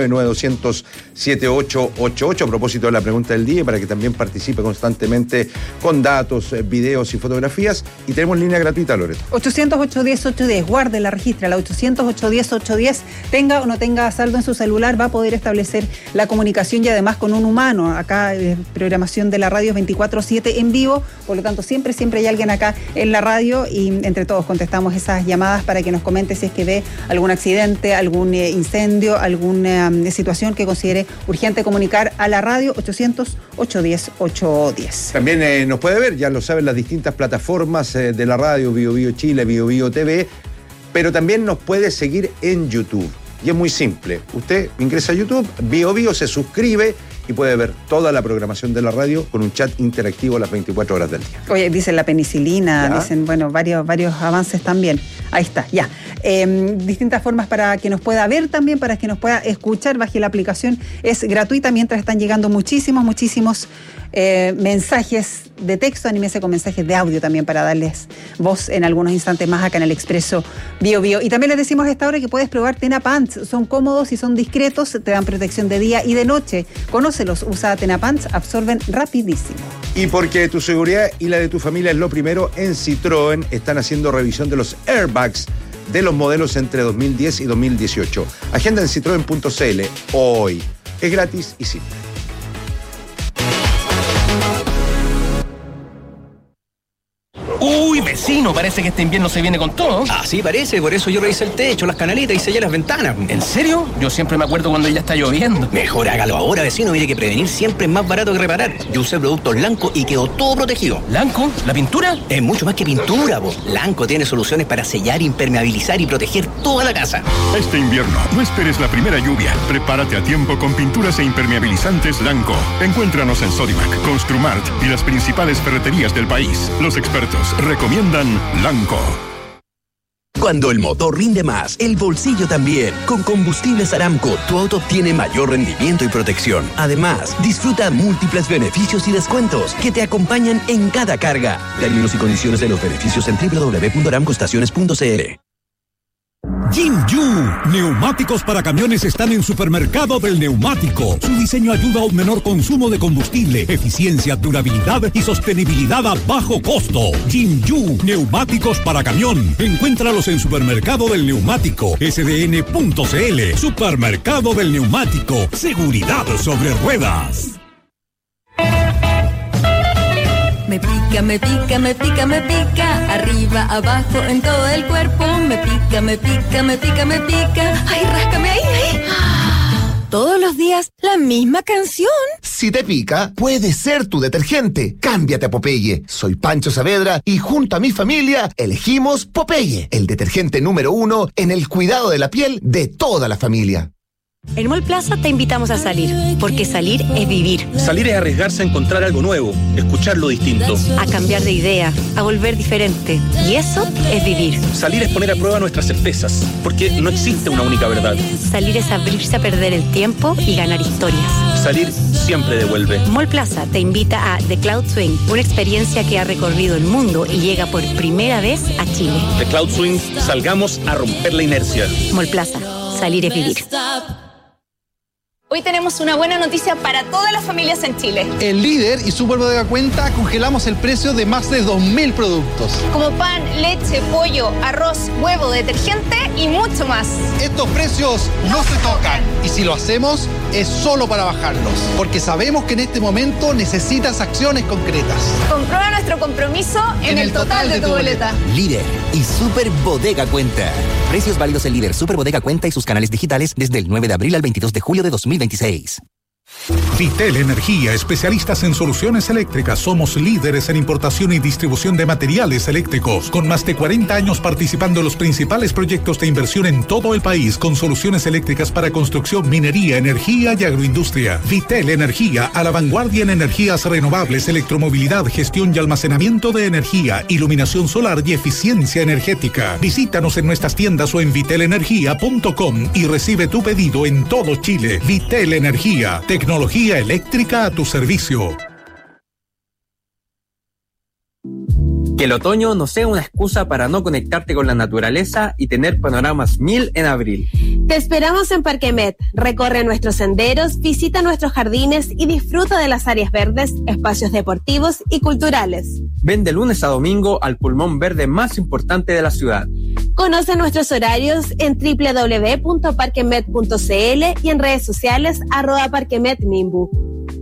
569-9200-7888, a propósito de la pregunta del día, para que también participe constantemente con datos, videos y fotografías. Y tenemos línea gratuita, Loreto. 800-810-810, guárdela, regístrala, 800-810-810, tenga o no tenga saldo en su celular, va a poder establecer la comunicación, y además con un humano. Acá, programación de la radio 24/7 en vivo, por lo tanto siempre hay alguien acá en la radio, y entre todos contestamos esas llamadas para que nos comente si es que ve algún accidente, algún incendio, alguna situación que considere urgente comunicar a la radio. 800-810-810. También nos puede ver, ya lo saben, las distintas plataformas de la radio, BioBio Chile, BioBio TV, pero también nos puede seguir en YouTube. Y es muy simple, usted ingresa a YouTube, BioBio, se suscribe y puede ver toda la programación de la radio con un chat interactivo las 24 horas del día. Oye, dicen la penicilina, dicen, bueno, varios avances también. Ahí está, ya. Distintas formas para que nos pueda ver también, para que nos pueda escuchar. Baje la aplicación, es gratuita, mientras están llegando muchísimos mensajes de texto. Anímese con mensajes de audio también para darles voz en algunos instantes más acá en el Expreso BioBio. Y también les decimos a esta hora que puedes probar Tena Pants. Son cómodos y son discretos, te dan protección de día y de noche. Conócelos, usa Tena Pants, absorben rapidísimo. Y porque tu seguridad y la de tu familia es lo primero, en Citroën están haciendo revisión de los airbags de los modelos entre 2010 y 2018. Agenda en citroen.cl hoy. Es gratis y simple. Uy, vecino, parece que este invierno se viene con todo. Así parece, por eso yo revisé el techo, las canaletas y sellé las ventanas. ¿En serio? Yo siempre me acuerdo cuando ya está lloviendo. Mejor hágalo ahora, vecino, mire que prevenir siempre es más barato que reparar. Yo usé productos Lanco y quedó todo protegido. ¿Lanco? ¿La pintura? Es mucho más que pintura, po. Lanco tiene soluciones para sellar, impermeabilizar y proteger toda la casa. Este invierno, no esperes la primera lluvia. Prepárate a tiempo con pinturas e impermeabilizantes Lanco. Encuéntranos en Sodimac, Construmart y las principales ferreterías del país. Los expertos recomiendan Lanco. Cuando el motor rinde más, el bolsillo también. Con Combustibles Aramco, tu auto obtiene mayor rendimiento y protección. Además, disfruta múltiples beneficios y descuentos que te acompañan en cada carga. Términos y condiciones de los beneficios en www.aramcoestaciones.cl. Jinju, neumáticos para camiones están en Supermercado del Neumático. Su diseño ayuda a un menor consumo de combustible, eficiencia, durabilidad y sostenibilidad a bajo costo. Jinju, neumáticos para camión. Encuéntralos en Supermercado del Neumático, sdn.cl. Supermercado del Neumático, seguridad sobre ruedas. Me pica, me pica, me pica, me pica, arriba, abajo, en todo el cuerpo. Me pica, me pica, me pica, me pica. Ay, ráscame ahí, ahí. Todos los días, la misma canción. Si te pica, puede ser tu detergente. Cámbiate a Popeye. Soy Pancho Saavedra y junto a mi familia elegimos Popeye, el detergente número 1 en el cuidado de la piel de toda la familia. En Mall Plaza te invitamos a salir, porque salir es vivir. Salir es arriesgarse a encontrar algo nuevo, escuchar lo distinto. A cambiar de idea, a volver diferente. Y eso es vivir. Salir es poner a prueba nuestras certezas, porque no existe una única verdad. Salir es abrirse a perder el tiempo y ganar historias. Salir siempre devuelve. Mall Plaza te invita a The Cloud Swing, una experiencia que ha recorrido el mundo y llega por primera vez a Chile. The Cloud Swing, salgamos a romper la inercia. Mall Plaza, salir es vivir. Hoy tenemos una buena noticia para todas las familias en Chile. En Líder y Super Bodega Cuenta congelamos el precio de más de 2.000 productos. Como pan, leche, pollo, arroz, huevo, detergente y mucho más. Estos precios no se tocan. Y si lo hacemos, es solo para bajarlos. Porque sabemos que en este momento necesitas acciones concretas. Comprueba nuestro compromiso en el total de tu boleta. Líder y Super Bodega Cuenta. Precios válidos en Líder, Super Bodega Cuenta y sus canales digitales desde el 9 de abril al 22 de julio de 2026. Vitel Energía, especialistas en soluciones eléctricas. Somos líderes en importación y distribución de materiales eléctricos, con más de 40 años participando en los principales proyectos de inversión en todo el país, con soluciones eléctricas para construcción, minería, energía y agroindustria. Vitel Energía, a la vanguardia en energías renovables, electromovilidad, gestión y almacenamiento de energía, iluminación solar y eficiencia energética. Visítanos en nuestras tiendas o en vitelenergia.com y recibe tu pedido en todo Chile. Vitel Energía, tecnología eléctrica a tu servicio. Que el otoño no sea una excusa para no conectarte con la naturaleza y tener panoramas 1000 en abril. Te esperamos en Parquemet. Recorre nuestros senderos, visita nuestros jardines y disfruta de las áreas verdes, espacios deportivos y culturales. Ven de lunes a domingo al pulmón verde más importante de la ciudad. Conoce nuestros horarios en www.parquemet.cl y en redes sociales @parquemetmimbu.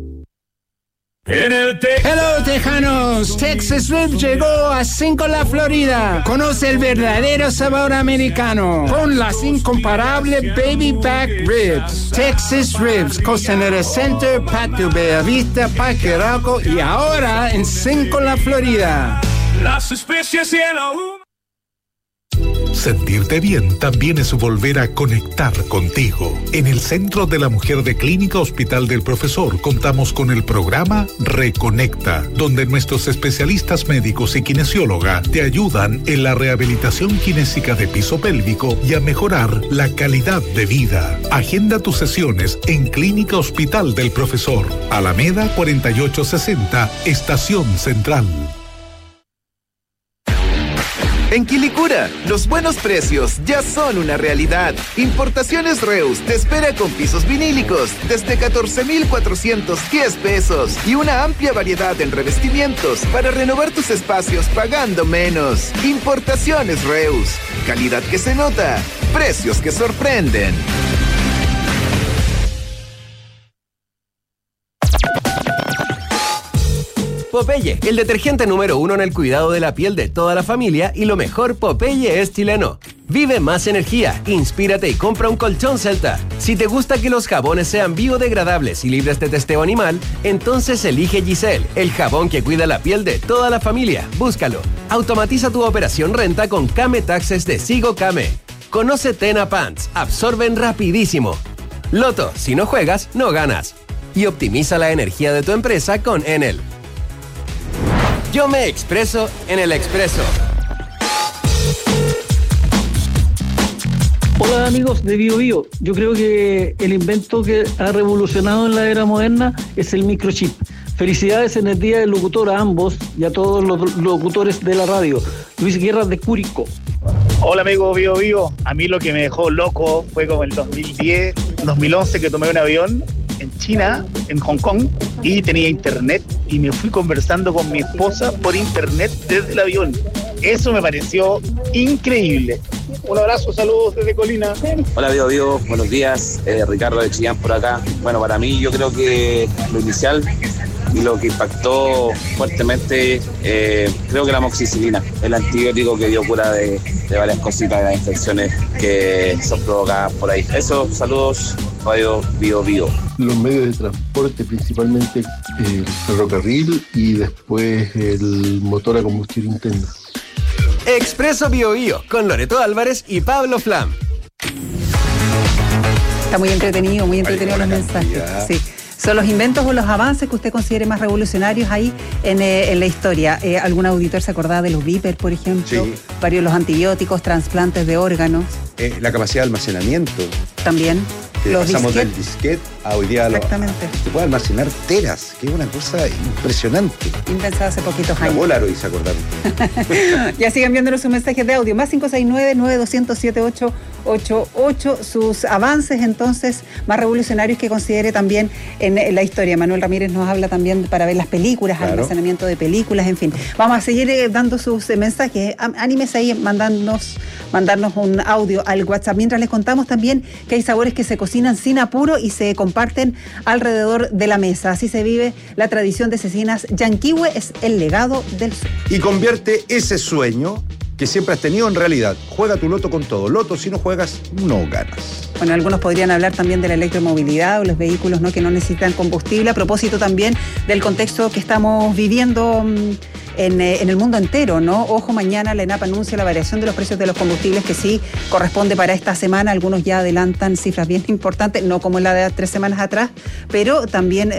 Hello Tejanos, Texas Ribs llegó a Cinco-La Florida. Conoce el verdadero sabor americano con las incomparable Baby Back Ribs. Texas Ribs, Costanera Center, Patio Bellavista, Parque Arauco y ahora en Cinco-La Florida. Las especies y el Sentirte bien también es volver a conectar contigo. En el Centro de la Mujer de Clínica Hospital del Profesor contamos con el programa Reconecta, donde nuestros especialistas médicos y kinesióloga te ayudan en la rehabilitación kinésica de piso pélvico y a mejorar la calidad de vida. Agenda tus sesiones en Clínica Hospital del Profesor, Alameda 4860, Estación Central. En Quilicura, los buenos precios ya son una realidad. Importaciones Reus te espera con pisos vinílicos desde 14,410 pesos y una amplia variedad en revestimientos para renovar tus espacios pagando menos. Importaciones Reus, calidad que se nota, precios que sorprenden. Popeye, el detergente número 1 en el cuidado de la piel de toda la familia, y lo mejor, Popeye es chileno. Vive más energía, inspírate y compra un colchón Celta. Si te gusta que los jabones sean biodegradables y libres de testeo animal, entonces elige Giselle, el jabón que cuida la piel de toda la familia. Búscalo. Automatiza tu operación renta con Kame Taxes de Sigo Kame. Conoce Tena Pants, absorben rapidísimo. Loto, si no juegas, no ganas. Y optimiza la energía de tu empresa con Enel. Yo me expreso en el Expreso. Hola amigos de BioBio. Yo creo que el invento que ha revolucionado en la era moderna es el microchip. Felicidades en el Día del Locutor a ambos y a todos los locutores de la radio. Luis Guerra de Curicó. Hola amigo BioBio. A mí lo que me dejó loco fue como el 2010, 2011 que tomé un avión en China, en Hong Kong, y tenía internet y me fui conversando con mi esposa por internet desde el avión. Eso me pareció increíble. Un abrazo, saludos desde Colina. Hola Bio, buenos días, Ricardo de Chillán por acá. Bueno, para mí yo creo que lo inicial y lo que impactó fuertemente, creo que la amoxicilina, el antibiótico que dio cura de varias cositas, de infecciones que son provocadas por ahí. Eso, saludos, Radio Bio. Los medios de transporte, principalmente el ferrocarril y después el motor a combustión interna. Expreso BioBio con Loreto Álvarez y Pablo Flam. Está muy entretenido los mensajes. Sí. ¿Son los inventos o los avances que usted considere más revolucionarios ahí en la historia? ¿Algún auditor se acordaba de los Viper, por ejemplo? Sí. Varios los antibióticos, trasplantes de órganos. La capacidad de almacenamiento. También. Pasamos del disquete a hoy día Exactamente. Se puede almacenar teras, que es una cosa impresionante. Impensada hace poquitos años. La bola lo hice acordar. Ya sigan viéndonos sus mensajes de audio. Más 569-9207-888. Sus avances, entonces, más revolucionarios que considere también en la historia. Manuel Ramírez nos habla también para ver las películas, claro. Almacenamiento de películas, en fin. Vamos a seguir dando sus mensajes. Anímese ahí, mandarnos un audio al WhatsApp. Mientras les contamos también que hay sabores que se cocinan sin apuro y se comparten alrededor de la mesa. Así se vive la tradición de Cecinas Yanquihue, es el legado del sur. Y convierte ese sueño que siempre has tenido en realidad. Juega tu loto con todo. Loto, si no juegas, no ganas. Bueno, algunos podrían hablar también de la electromovilidad o los vehículos, ¿no?, que no necesitan combustible, a propósito también del contexto que estamos viviendo en el mundo entero, ¿no? Ojo, mañana la ENAP anuncia la variación de los precios de los combustibles, que sí corresponde para esta semana. Algunos ya adelantan cifras bien importantes, no como la de 3 semanas atrás, pero también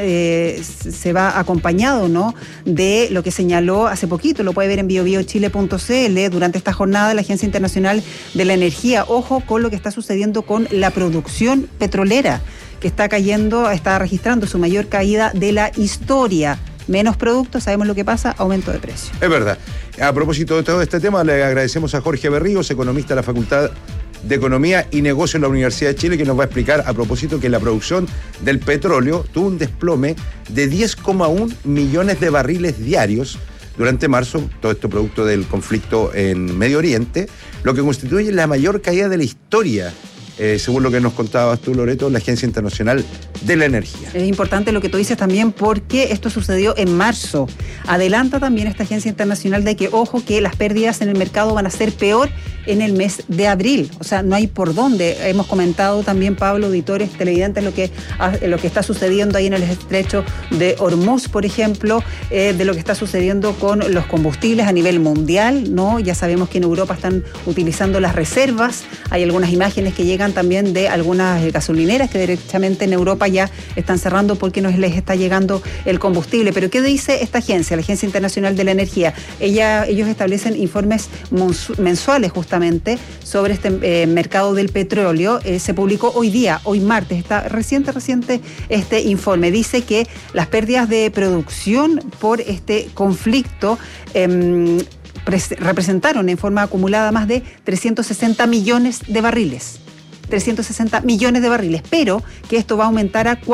se va acompañado, ¿no?, de lo que señaló hace poquito, lo puede ver en biobiochile.cl, durante esta jornada la Agencia Internacional de la Energía. Ojo con lo que está sucediendo con la producción petrolera, que está registrando su mayor caída de la historia. Menos productos, sabemos lo que pasa, aumento de precio. Es verdad. A propósito de todo este tema, le agradecemos a Jorge Berríos, economista de la Facultad de Economía y Negocio en la Universidad de Chile, que nos va a explicar a propósito que la producción del petróleo tuvo un desplome de 10,1 millones de barriles diarios durante marzo, todo esto producto del conflicto en Medio Oriente, lo que constituye la mayor caída de la historia, según lo que nos contabas tú, Loreto, la Agencia Internacional de la Energía. Es importante lo que tú dices también, porque esto sucedió en marzo. Adelanta también esta Agencia Internacional de que, ojo, que las pérdidas en el mercado van a ser peor en el mes de abril. O sea, no hay por dónde. Hemos comentado también, Pablo, auditores, televidentes, lo que está sucediendo ahí en el estrecho de Hormuz, por ejemplo, de lo que está sucediendo con los combustibles a nivel mundial, ¿no? Ya sabemos que en Europa están utilizando las reservas. Hay algunas imágenes que llegan también de algunas gasolineras que derechamente en Europa ya están cerrando porque no les está llegando el combustible. Pero ¿qué dice esta agencia, la Agencia Internacional de la Energía? Ellos establecen informes mensuales justamente sobre este mercado del petróleo. Se publicó hoy martes, está reciente este informe. Dice que las pérdidas de producción por este conflicto representaron en forma acumulada más de 360 millones de barriles. 360 millones de barriles, pero que esto va a aumentar a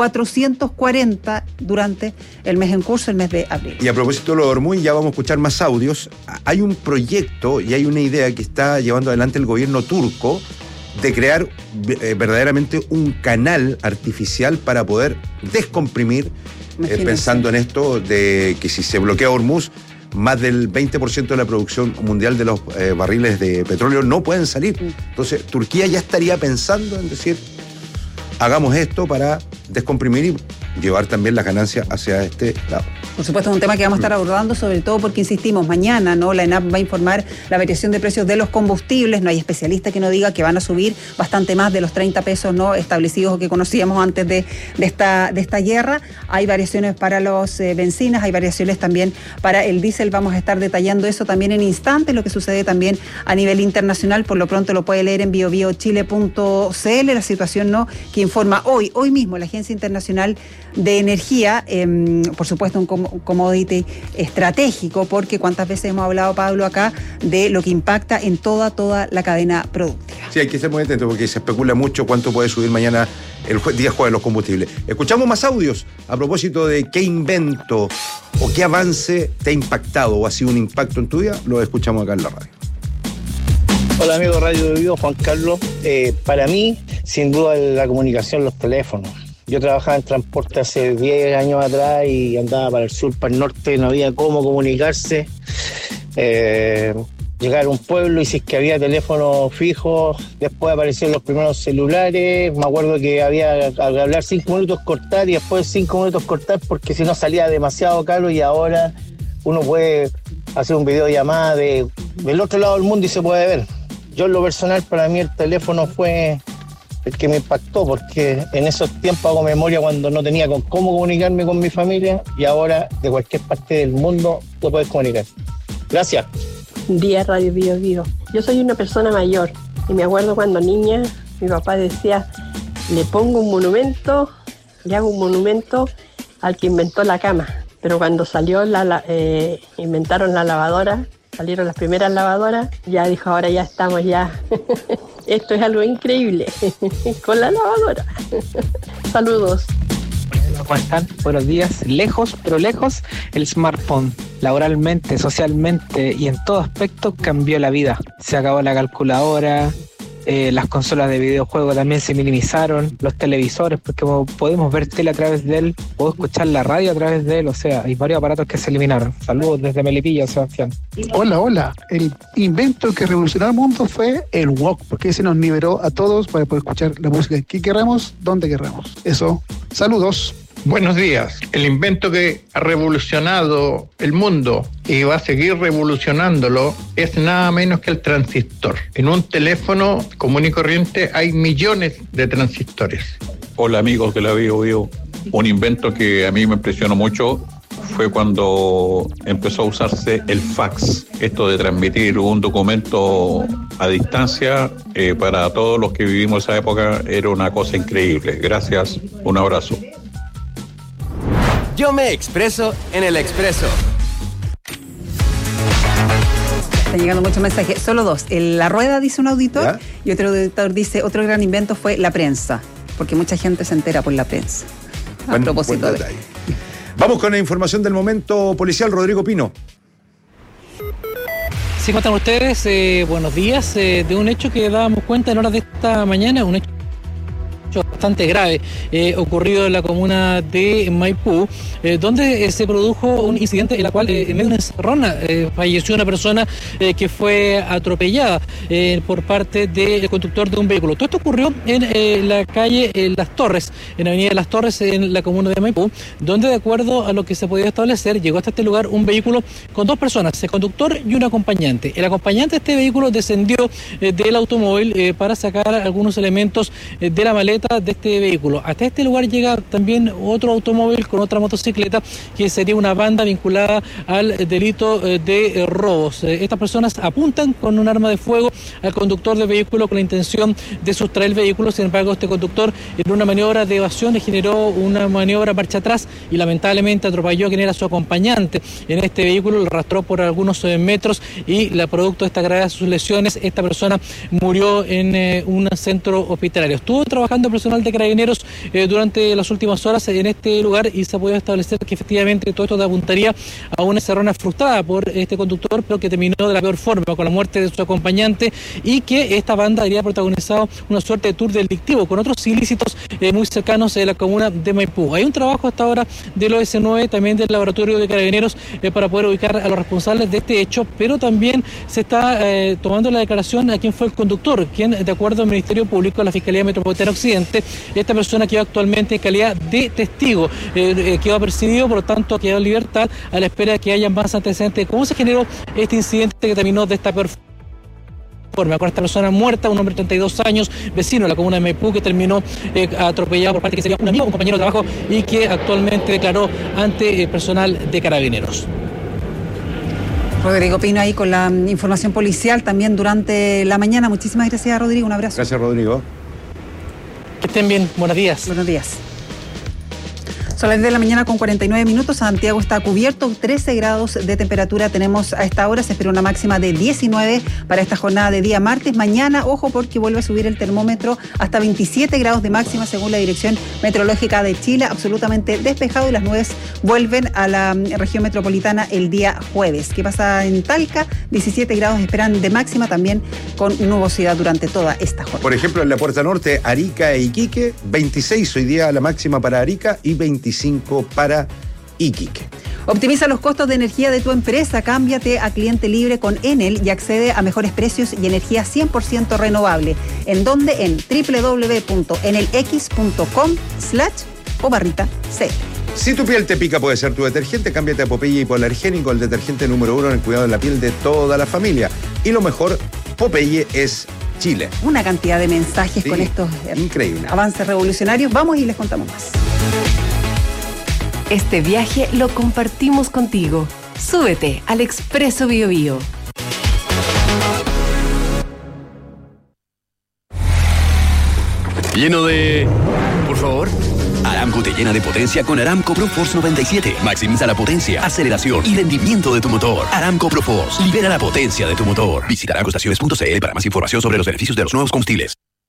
440 durante el mes en curso, el mes de abril. Y a propósito de lo de Hormuz, ya vamos a escuchar más audios. Hay un proyecto y hay una idea que está llevando adelante el gobierno turco de crear verdaderamente un canal artificial para poder descomprimir, pensando en esto de que si se bloquea Hormuz, más del 20% de la producción mundial de los barriles de petróleo no pueden salir. Entonces, Turquía ya estaría pensando en decir, hagamos esto para descomprimir y llevar también las ganancias hacia este lado. Por supuesto, es un tema que vamos a estar abordando, sobre todo porque, insistimos, mañana, ¿no?, la ENAP va a informar la variación de precios de los combustibles. No hay especialista que no diga que van a subir bastante más de los 30 pesos, ¿no?, establecidos o que conocíamos antes de esta guerra. Hay variaciones para los bencinas, hay variaciones también para el diésel. Vamos a estar detallando eso también en instantes, lo que sucede también a nivel internacional. Por lo pronto lo puede leer en biobiochile.cl, la situación, ¿no?, que informa hoy mismo la Agencia Internacional de Energía, por supuesto un commodity estratégico, porque cuántas veces hemos hablado, Pablo, acá de lo que impacta en toda la cadena productiva. Sí, hay que ser muy atentos porque se especula mucho cuánto puede subir mañana el día jueves los combustibles. Escuchamos más audios a propósito de qué invento o qué avance te ha impactado o ha sido un impacto en tu vida. Lo escuchamos acá en la radio. Hola amigo Radio de Vivo, Juan Carlos. Para mí, sin duda, la comunicación, los teléfonos. Yo trabajaba en transporte hace 10 años atrás y andaba para el sur, para el norte, no había cómo comunicarse. Llegar a un pueblo y si es que había teléfono fijo, después aparecieron los primeros celulares. Me acuerdo que había que hablar 5 minutos cortar y después 5 minutos cortar porque si no salía demasiado caro, y ahora uno puede hacer un videollamada del otro lado del mundo y se puede ver. Yo en lo personal, para mí el teléfono fue el que me impactó, porque en esos tiempos hago memoria cuando no tenía con cómo comunicarme con mi familia y ahora de cualquier parte del mundo lo puedes comunicar. Gracias. Día Radio Bio Bio. Yo soy una persona mayor y me acuerdo cuando niña mi papá decía, le pongo un monumento, le hago un monumento al que inventó la cama. Pero cuando salió inventaron la lavadora, salieron las primeras lavadoras, ya dijo, ahora ya estamos ya. Esto es algo increíble con la lavadora. Saludos. ¿Cómo están? Buenos días. Lejos, pero lejos, el smartphone, laboralmente, socialmente y en todo aspecto cambió la vida. Se acabó la calculadora, las consolas de videojuegos también se minimizaron, los televisores, porque podemos ver tele a través de él, puedo escuchar la radio a través de él, o sea, hay varios aparatos que se eliminaron. Saludos desde Melipilla, Sebastián. Hola. El invento que revolucionó el mundo fue el walk, porque ese nos liberó a todos para poder escuchar la música que queramos, donde queramos. Eso, saludos. Buenos días. El invento que ha revolucionado el mundo y va a seguir revolucionándolo es nada menos que el transistor. En un teléfono común y corriente hay millones de transistores. Hola amigos de la Bio. Un invento que a mí me impresionó mucho fue cuando empezó a usarse el fax. Esto de transmitir un documento a distancia para todos los que vivimos esa época era una cosa increíble. Gracias, un abrazo. Yo me expreso en el Expreso. Están llegando muchos mensajes, solo dos. La rueda, dice un auditor, ¿ya? Y otro auditor dice, otro gran invento fue la prensa, porque mucha gente se entera por la prensa. A propósito de... Vamos con la información del momento policial, Rodrigo Pino. Sí, ¿cómo están ustedes? Buenos días. De un hecho que dábamos cuenta en horas de esta mañana, un hecho bastante grave ocurrido en la comuna de Maipú, donde se produjo un incidente en la cual en medio de una encerrona falleció una persona que fue atropellada por parte del conductor de un vehículo. Todo esto ocurrió en la calle Las Torres, en la avenida Las Torres, en la comuna de Maipú, donde de acuerdo a lo que se podía establecer, llegó hasta este lugar un vehículo con dos personas, el conductor y un acompañante. El acompañante de este vehículo descendió del automóvil para sacar algunos elementos de la maleta de este vehículo. Hasta este lugar llega también otro automóvil con otra motocicleta que sería una banda vinculada al delito de robos. Estas personas apuntan con un arma de fuego al conductor del vehículo con la intención de sustraer el vehículo. Sin embargo, este conductor en una maniobra de evasión le generó una maniobra marcha atrás y lamentablemente atropelló a quien era su acompañante en este vehículo, lo arrastró por algunos metros y producto de esta gravedad de sus lesiones, esta persona murió en un centro hospitalario. Estuvo trabajando personal de Carabineros durante las últimas horas en este lugar y se ha podido establecer que efectivamente todo esto apuntaría a una encerrona frustrada por este conductor, pero que terminó de la peor forma, con la muerte de su acompañante, y que esta banda habría protagonizado una suerte de tour delictivo con otros ilícitos muy cercanos de la comuna de Maipú. Hay un trabajo hasta ahora del OS9, también del laboratorio de Carabineros, para poder ubicar a los responsables de este hecho, pero también se está tomando la declaración a quién fue el conductor, quien, de acuerdo al Ministerio Público, la Fiscalía Metropolitana Occidente, esta persona quedó actualmente en calidad de testigo, quedó apercibido, por lo tanto quedó en libertad a la espera de que haya más antecedentes de cómo se generó este incidente que terminó de esta peor forma, con esta persona muerta, un hombre de 32 años, vecino de la comuna de Maipú, que terminó atropellado por parte que sería un amigo, un compañero de trabajo, y que actualmente declaró ante el personal de Carabineros. Rodrigo Pino ahí con la información policial también durante la mañana. Muchísimas gracias, Rodrigo. Un abrazo. Gracias, Rodrigo. Que estén bien. Buenos días. Buenos días. Son las 10 de la mañana con 49 minutos. Santiago está cubierto, 13 grados de temperatura tenemos a esta hora. Se espera una máxima de 19 para esta jornada de día martes. Mañana, ojo, porque vuelve a subir el termómetro hasta 27 grados de máxima según la Dirección Meteorológica de Chile. Absolutamente despejado y las nubes vuelven a la región metropolitana el día jueves. ¿Qué pasa en Talca? 17 grados esperan de máxima, también con nubosidad durante toda esta jornada. Por ejemplo, en la Puerta Norte, Arica e Iquique, 26 hoy día la máxima para Arica y 25 para Iquique. Optimiza los costos de energía de tu empresa. Cámbiate a cliente libre con Enel y accede a mejores precios y energía 100% renovable. ¿En dónde? En www.enelx.com/o/C. Si tu piel te pica, puede ser tu detergente. Cámbiate a Popeye Hipoalergénico, el detergente número 1 en el cuidado de la piel de toda la familia. Y lo mejor, Popeye es Chile. Una cantidad de mensajes con estos increíble avances revolucionarios. Vamos y les contamos más. Este viaje lo compartimos contigo. Súbete al Expreso BioBio. Lleno de... Por favor. Aramco te llena de potencia con Aramco ProForce 97. Maximiza la potencia, aceleración y rendimiento de tu motor. Aramco ProForce. Libera la potencia de tu motor. Visita aramcoestaciones.cl para más información sobre los beneficios de los nuevos combustibles.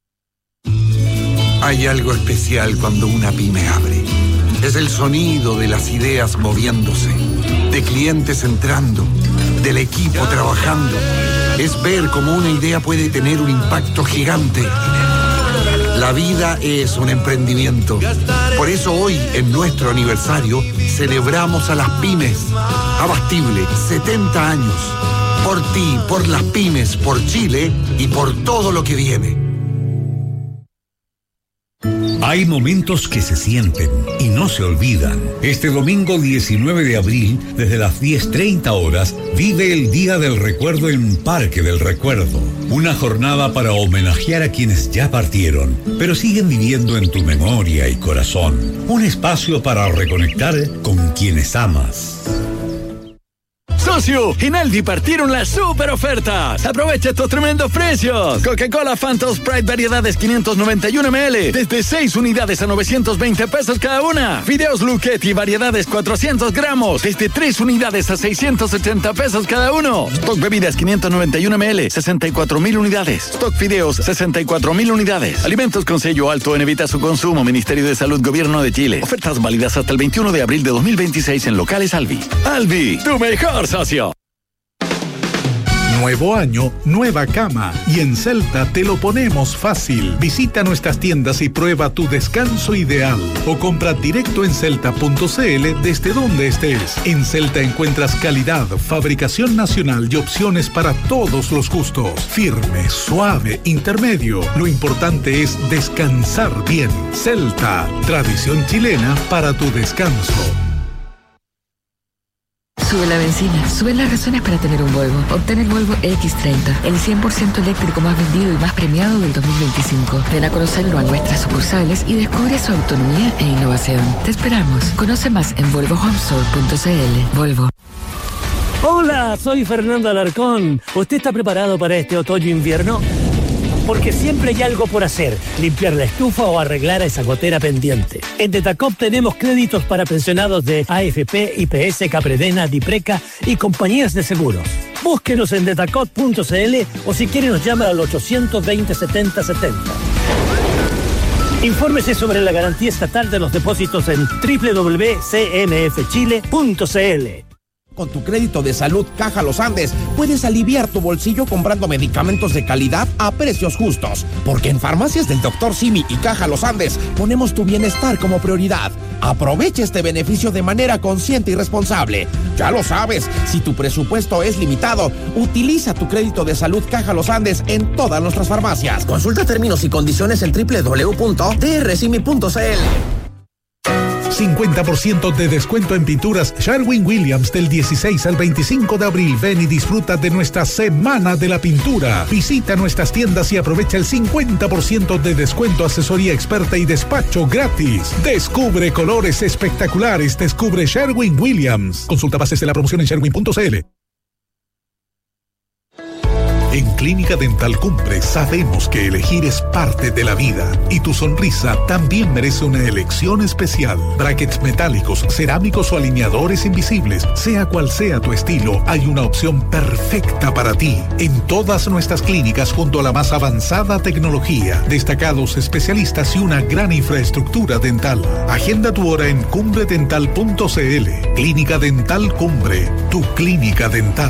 Hay algo especial cuando una pyme abre. Es el sonido de las ideas moviéndose, de clientes entrando, del equipo trabajando. Es ver cómo una idea puede tener un impacto gigante. La vida es un emprendimiento. Por eso hoy, en nuestro aniversario, celebramos a las pymes. Abastible, 70 años. Por ti, por las pymes, por Chile y por todo lo que viene. Hay momentos que se sienten y no se olvidan. Este domingo 19 de abril, desde las 10:30 horas, vive el Día del Recuerdo en Parque del Recuerdo. Una jornada para homenajear a quienes ya partieron, pero siguen viviendo en tu memoria y corazón. Un espacio para reconectar con quienes amas. ¡Socio! En Aldi partieron las super ofertas. Aprovecha estos tremendos precios. Coca-Cola Fanta Sprite variedades 591 ml. Desde 6 unidades a 920 pesos cada una. Fideos Luchetti variedades 400 gramos. Desde 3 unidades a 680 pesos cada uno. Stock bebidas 591 ml. 64,000 unidades. Stock fideos 64,000 unidades. Alimentos con sello alto en evita su consumo. Ministerio de Salud, Gobierno de Chile. Ofertas válidas hasta el 21 de abril de 2026 en locales Alvi. Alvi, tu mejor socio. Nuevo año, nueva cama. Y en Celta te lo ponemos fácil. Visita nuestras tiendas y prueba tu descanso ideal. O compra directo en celta.cl desde donde estés. En Celta encuentras calidad, fabricación nacional y opciones para todos los gustos. Firme, suave, intermedio. Lo importante es descansar bien. Celta, tradición chilena para tu descanso. Sube la benzina, suben las razones para tener un Volvo. Obtén el Volvo X30, el 100% eléctrico más vendido y más premiado del 2025. Ven a conocerlo a nuestras sucursales y descubre su autonomía e innovación. Te esperamos. Conoce más en volvohomestore.cl. Volvo. Hola, soy Fernando Alarcón. ¿Usted está preparado para este otoño-invierno? Porque siempre hay algo por hacer, limpiar la estufa o arreglar a esa gotera pendiente. En Detacop tenemos créditos para pensionados de AFP, IPS, Capredena, Dipreca y compañías de seguros. Búsquenos en detacop.cl o si quiere nos llama al 820-7070. Infórmese sobre la garantía estatal de los depósitos en www.cmfchile.cl. Con tu crédito de salud Caja Los Andes puedes aliviar tu bolsillo comprando medicamentos de calidad a precios justos. Porque en Farmacias del Dr. Simi y Caja Los Andes ponemos tu bienestar como prioridad. Aprovecha este beneficio de manera consciente y responsable. Ya lo sabes, si tu presupuesto es limitado, utiliza tu crédito de salud Caja Los Andes en todas nuestras farmacias. Consulta términos y condiciones en www.drcimi.cl. 50% de descuento en pinturas Sherwin-Williams del 16 al 25 de abril. Ven y disfruta de nuestra Semana de la Pintura. Visita nuestras tiendas y aprovecha el 50% de descuento, asesoría experta y despacho gratis. Descubre colores espectaculares. Descubre Sherwin-Williams. Consulta bases de la promoción en sherwin.cl. En Clínica Dental Cumbre sabemos que elegir es parte de la vida y tu sonrisa también merece una elección especial. Brackets metálicos, cerámicos o alineadores invisibles, sea cual sea tu estilo, hay una opción perfecta para ti. En todas nuestras clínicas junto a la más avanzada tecnología, destacados especialistas y una gran infraestructura dental. Agenda tu hora en cumbredental.cl. Clínica Dental Cumbre, tu clínica dental.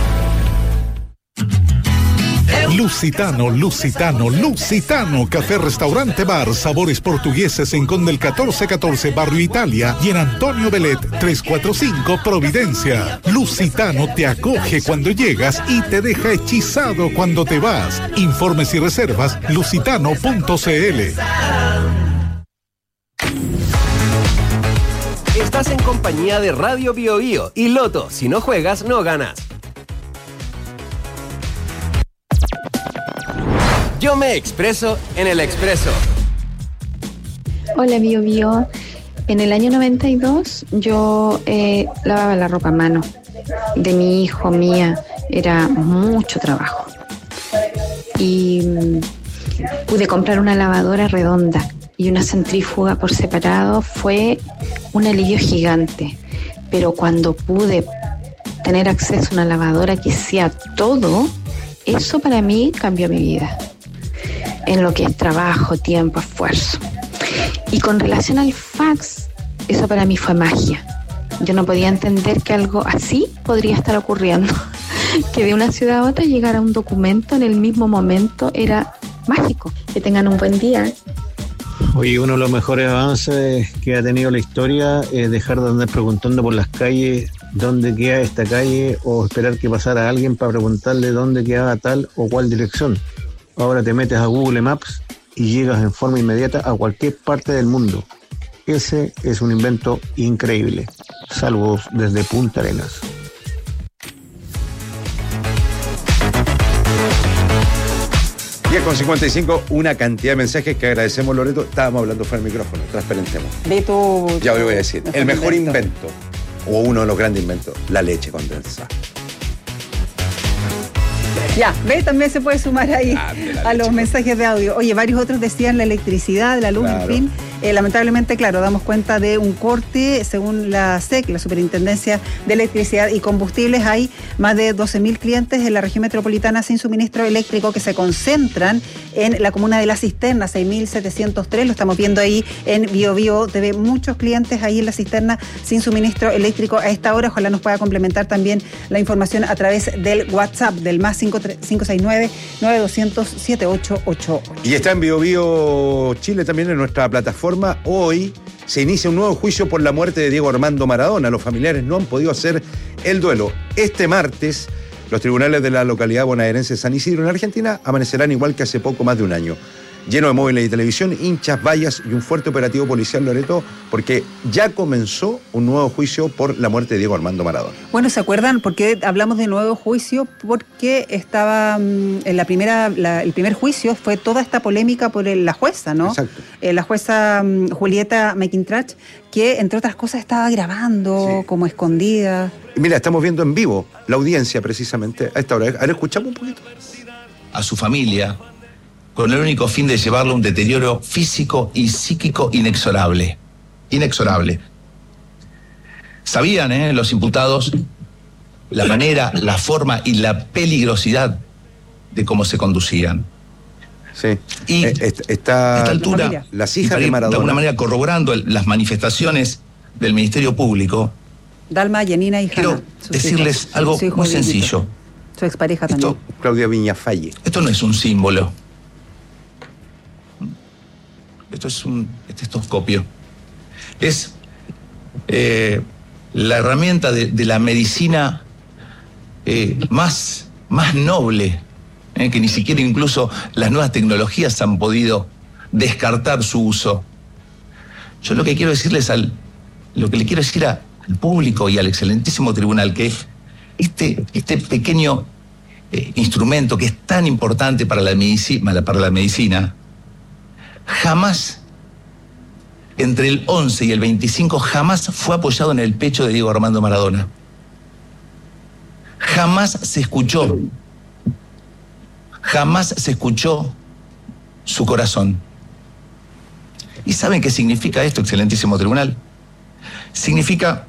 Lusitano, Café Restaurante Bar, sabores portugueses en Conde el 1414, Barrio Italia, y en Antonio Belet 345, Providencia. Lusitano te acoge cuando llegas y te deja hechizado cuando te vas. Informes y reservas, lusitano.cl. Estás en compañía de Radio BioBio y Loto. Si no juegas, no ganas. Yo me expreso en el Expreso. Hola, Bio Bio. En el año 92 yo lavaba la ropa a mano de mi hijo, mía. Era mucho trabajo. Y pude comprar una lavadora redonda y una centrífuga por separado. Fue un alivio gigante. Pero cuando pude tener acceso a una lavadora que hacía todo, eso para mí cambió mi vida. En lo que es trabajo, tiempo, esfuerzo. Y con relación al fax, eso para mí fue magia. Yo no podía entender que algo así podría estar ocurriendo. Que de una ciudad a otra llegara un documento en el mismo momento era mágico. Que tengan un buen día. Oye, uno de los mejores avances que ha tenido la historia es dejar de andar preguntando por las calles dónde queda esta calle o esperar que pasara alguien para preguntarle dónde quedaba tal o cual dirección. Ahora te metes a Google Maps y llegas en forma inmediata a cualquier parte del mundo. Ese es un invento increíble. Saludos desde Punta Arenas. Con 55, una cantidad de mensajes que agradecemos, Loreto. Estábamos hablando fuera del micrófono, transparentemos. De tu... Ya voy a decir. El mejor invento, o uno de los grandes inventos, la leche condensada. Ya, ve, también se puede sumar ahí a los mensajes de audio. Oye, varios otros decían la electricidad, la luz, en fin. Lamentablemente, claro, damos cuenta de un corte, según la SEC, la Superintendencia de Electricidad y Combustibles. Hay más de 12.000 clientes en la región metropolitana sin suministro eléctrico que se concentran en la comuna de La Cisterna, 6.703. Lo estamos viendo ahí en Bio Bio TV. Muchos clientes ahí en La Cisterna sin suministro eléctrico a esta hora. Ojalá nos pueda complementar también la información a través del WhatsApp del más 569-9200-7888. Y está en Bio Bio Chile también en nuestra plataforma. Hoy se inicia un nuevo juicio por la muerte de Diego Armando Maradona. Los familiares no han podido hacer el duelo. Este martes, los tribunales de la localidad bonaerense de San Isidro, en Argentina, amanecerán igual que hace poco más de un año. Lleno de móviles y televisión, hinchas, vallas y un fuerte operativo policial, Loreto, porque ya comenzó un nuevo juicio por la muerte de Diego Armando Maradona. Bueno, ¿se acuerdan por qué hablamos de nuevo juicio? Porque estaba en el primer juicio fue toda esta polémica por la jueza, ¿no? Exacto. La jueza Julieta McIntyre, que entre otras cosas estaba grabando como escondida. Mira, estamos viendo en vivo la audiencia precisamente a esta hora. A ver, escuchamos un poquito. A su familia, con el único fin de llevarlo a un deterioro físico y psíquico inexorable. Inexorable. Sabían, los imputados, la manera, la forma y la peligrosidad de cómo se conducían. Sí. Y a esta altura, las hijas de Maradona, de alguna manera corroborando las manifestaciones del Ministerio Público, Dalma, Yanina y Hanna. Quiero decirles algo muy sencillo. Su expareja también. Claudia Viñafalle. Esto no es un símbolo. Esto es un estetoscopio. Es la herramienta de la medicina más noble, que ni siquiera incluso las nuevas tecnologías han podido descartar su uso. Yo lo que quiero decirles lo que le quiero decir al público y al excelentísimo tribunal, que este pequeño instrumento que es tan importante para la medicina, jamás, entre el 11 y el 25, jamás fue apoyado en el pecho de Diego Armando Maradona. Jamás se escuchó su corazón. ¿Y saben qué significa esto, excelentísimo tribunal? Significa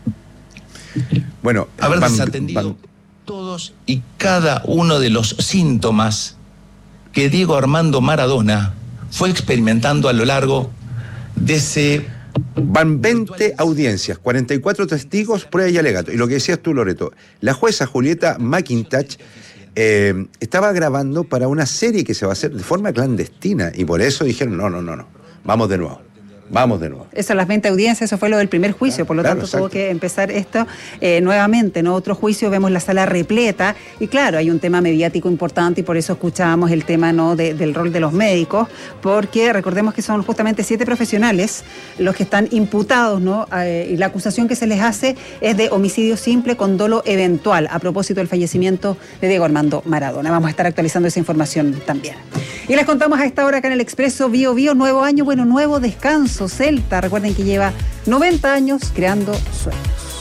haber desatendido todos y cada uno de los síntomas que Diego Armando Maradona fue experimentando a lo largo de ese... Van 20 audiencias, 44 testigos, prueba y alegato. Y lo que decías tú, Loreto, la jueza Julieta McIntyre estaba grabando para una serie que se va a hacer de forma clandestina y por eso dijeron, no, vamos de nuevo. Esas las 20 audiencias, eso fue lo del primer juicio, por lo tanto tuvo que empezar esto nuevamente, ¿no? Otro juicio, vemos la sala repleta y claro, hay un tema mediático importante y por eso escuchábamos el tema, ¿no? del rol de los médicos, porque recordemos que son justamente 7 profesionales los que están imputados, ¿no? Y la acusación que se les hace es de homicidio simple con dolo eventual, a propósito del fallecimiento de Diego Armando Maradona. Vamos a estar actualizando esa información también. Y les contamos a esta hora acá en el Expreso Bio Bio, nuevo año, bueno, nuevo descanso. Celta, recuerden que lleva 90 años creando sueños.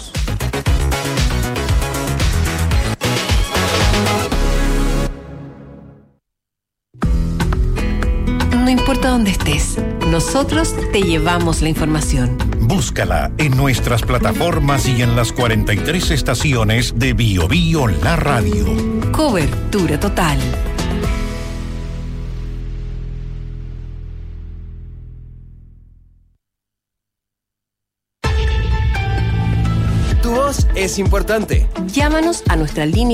No importa dónde estés, nosotros te llevamos la información. Búscala en nuestras plataformas y en las 43 estaciones de Bio Bio La Radio. Cobertura total. Tu voz es importante. Llámanos a nuestra línea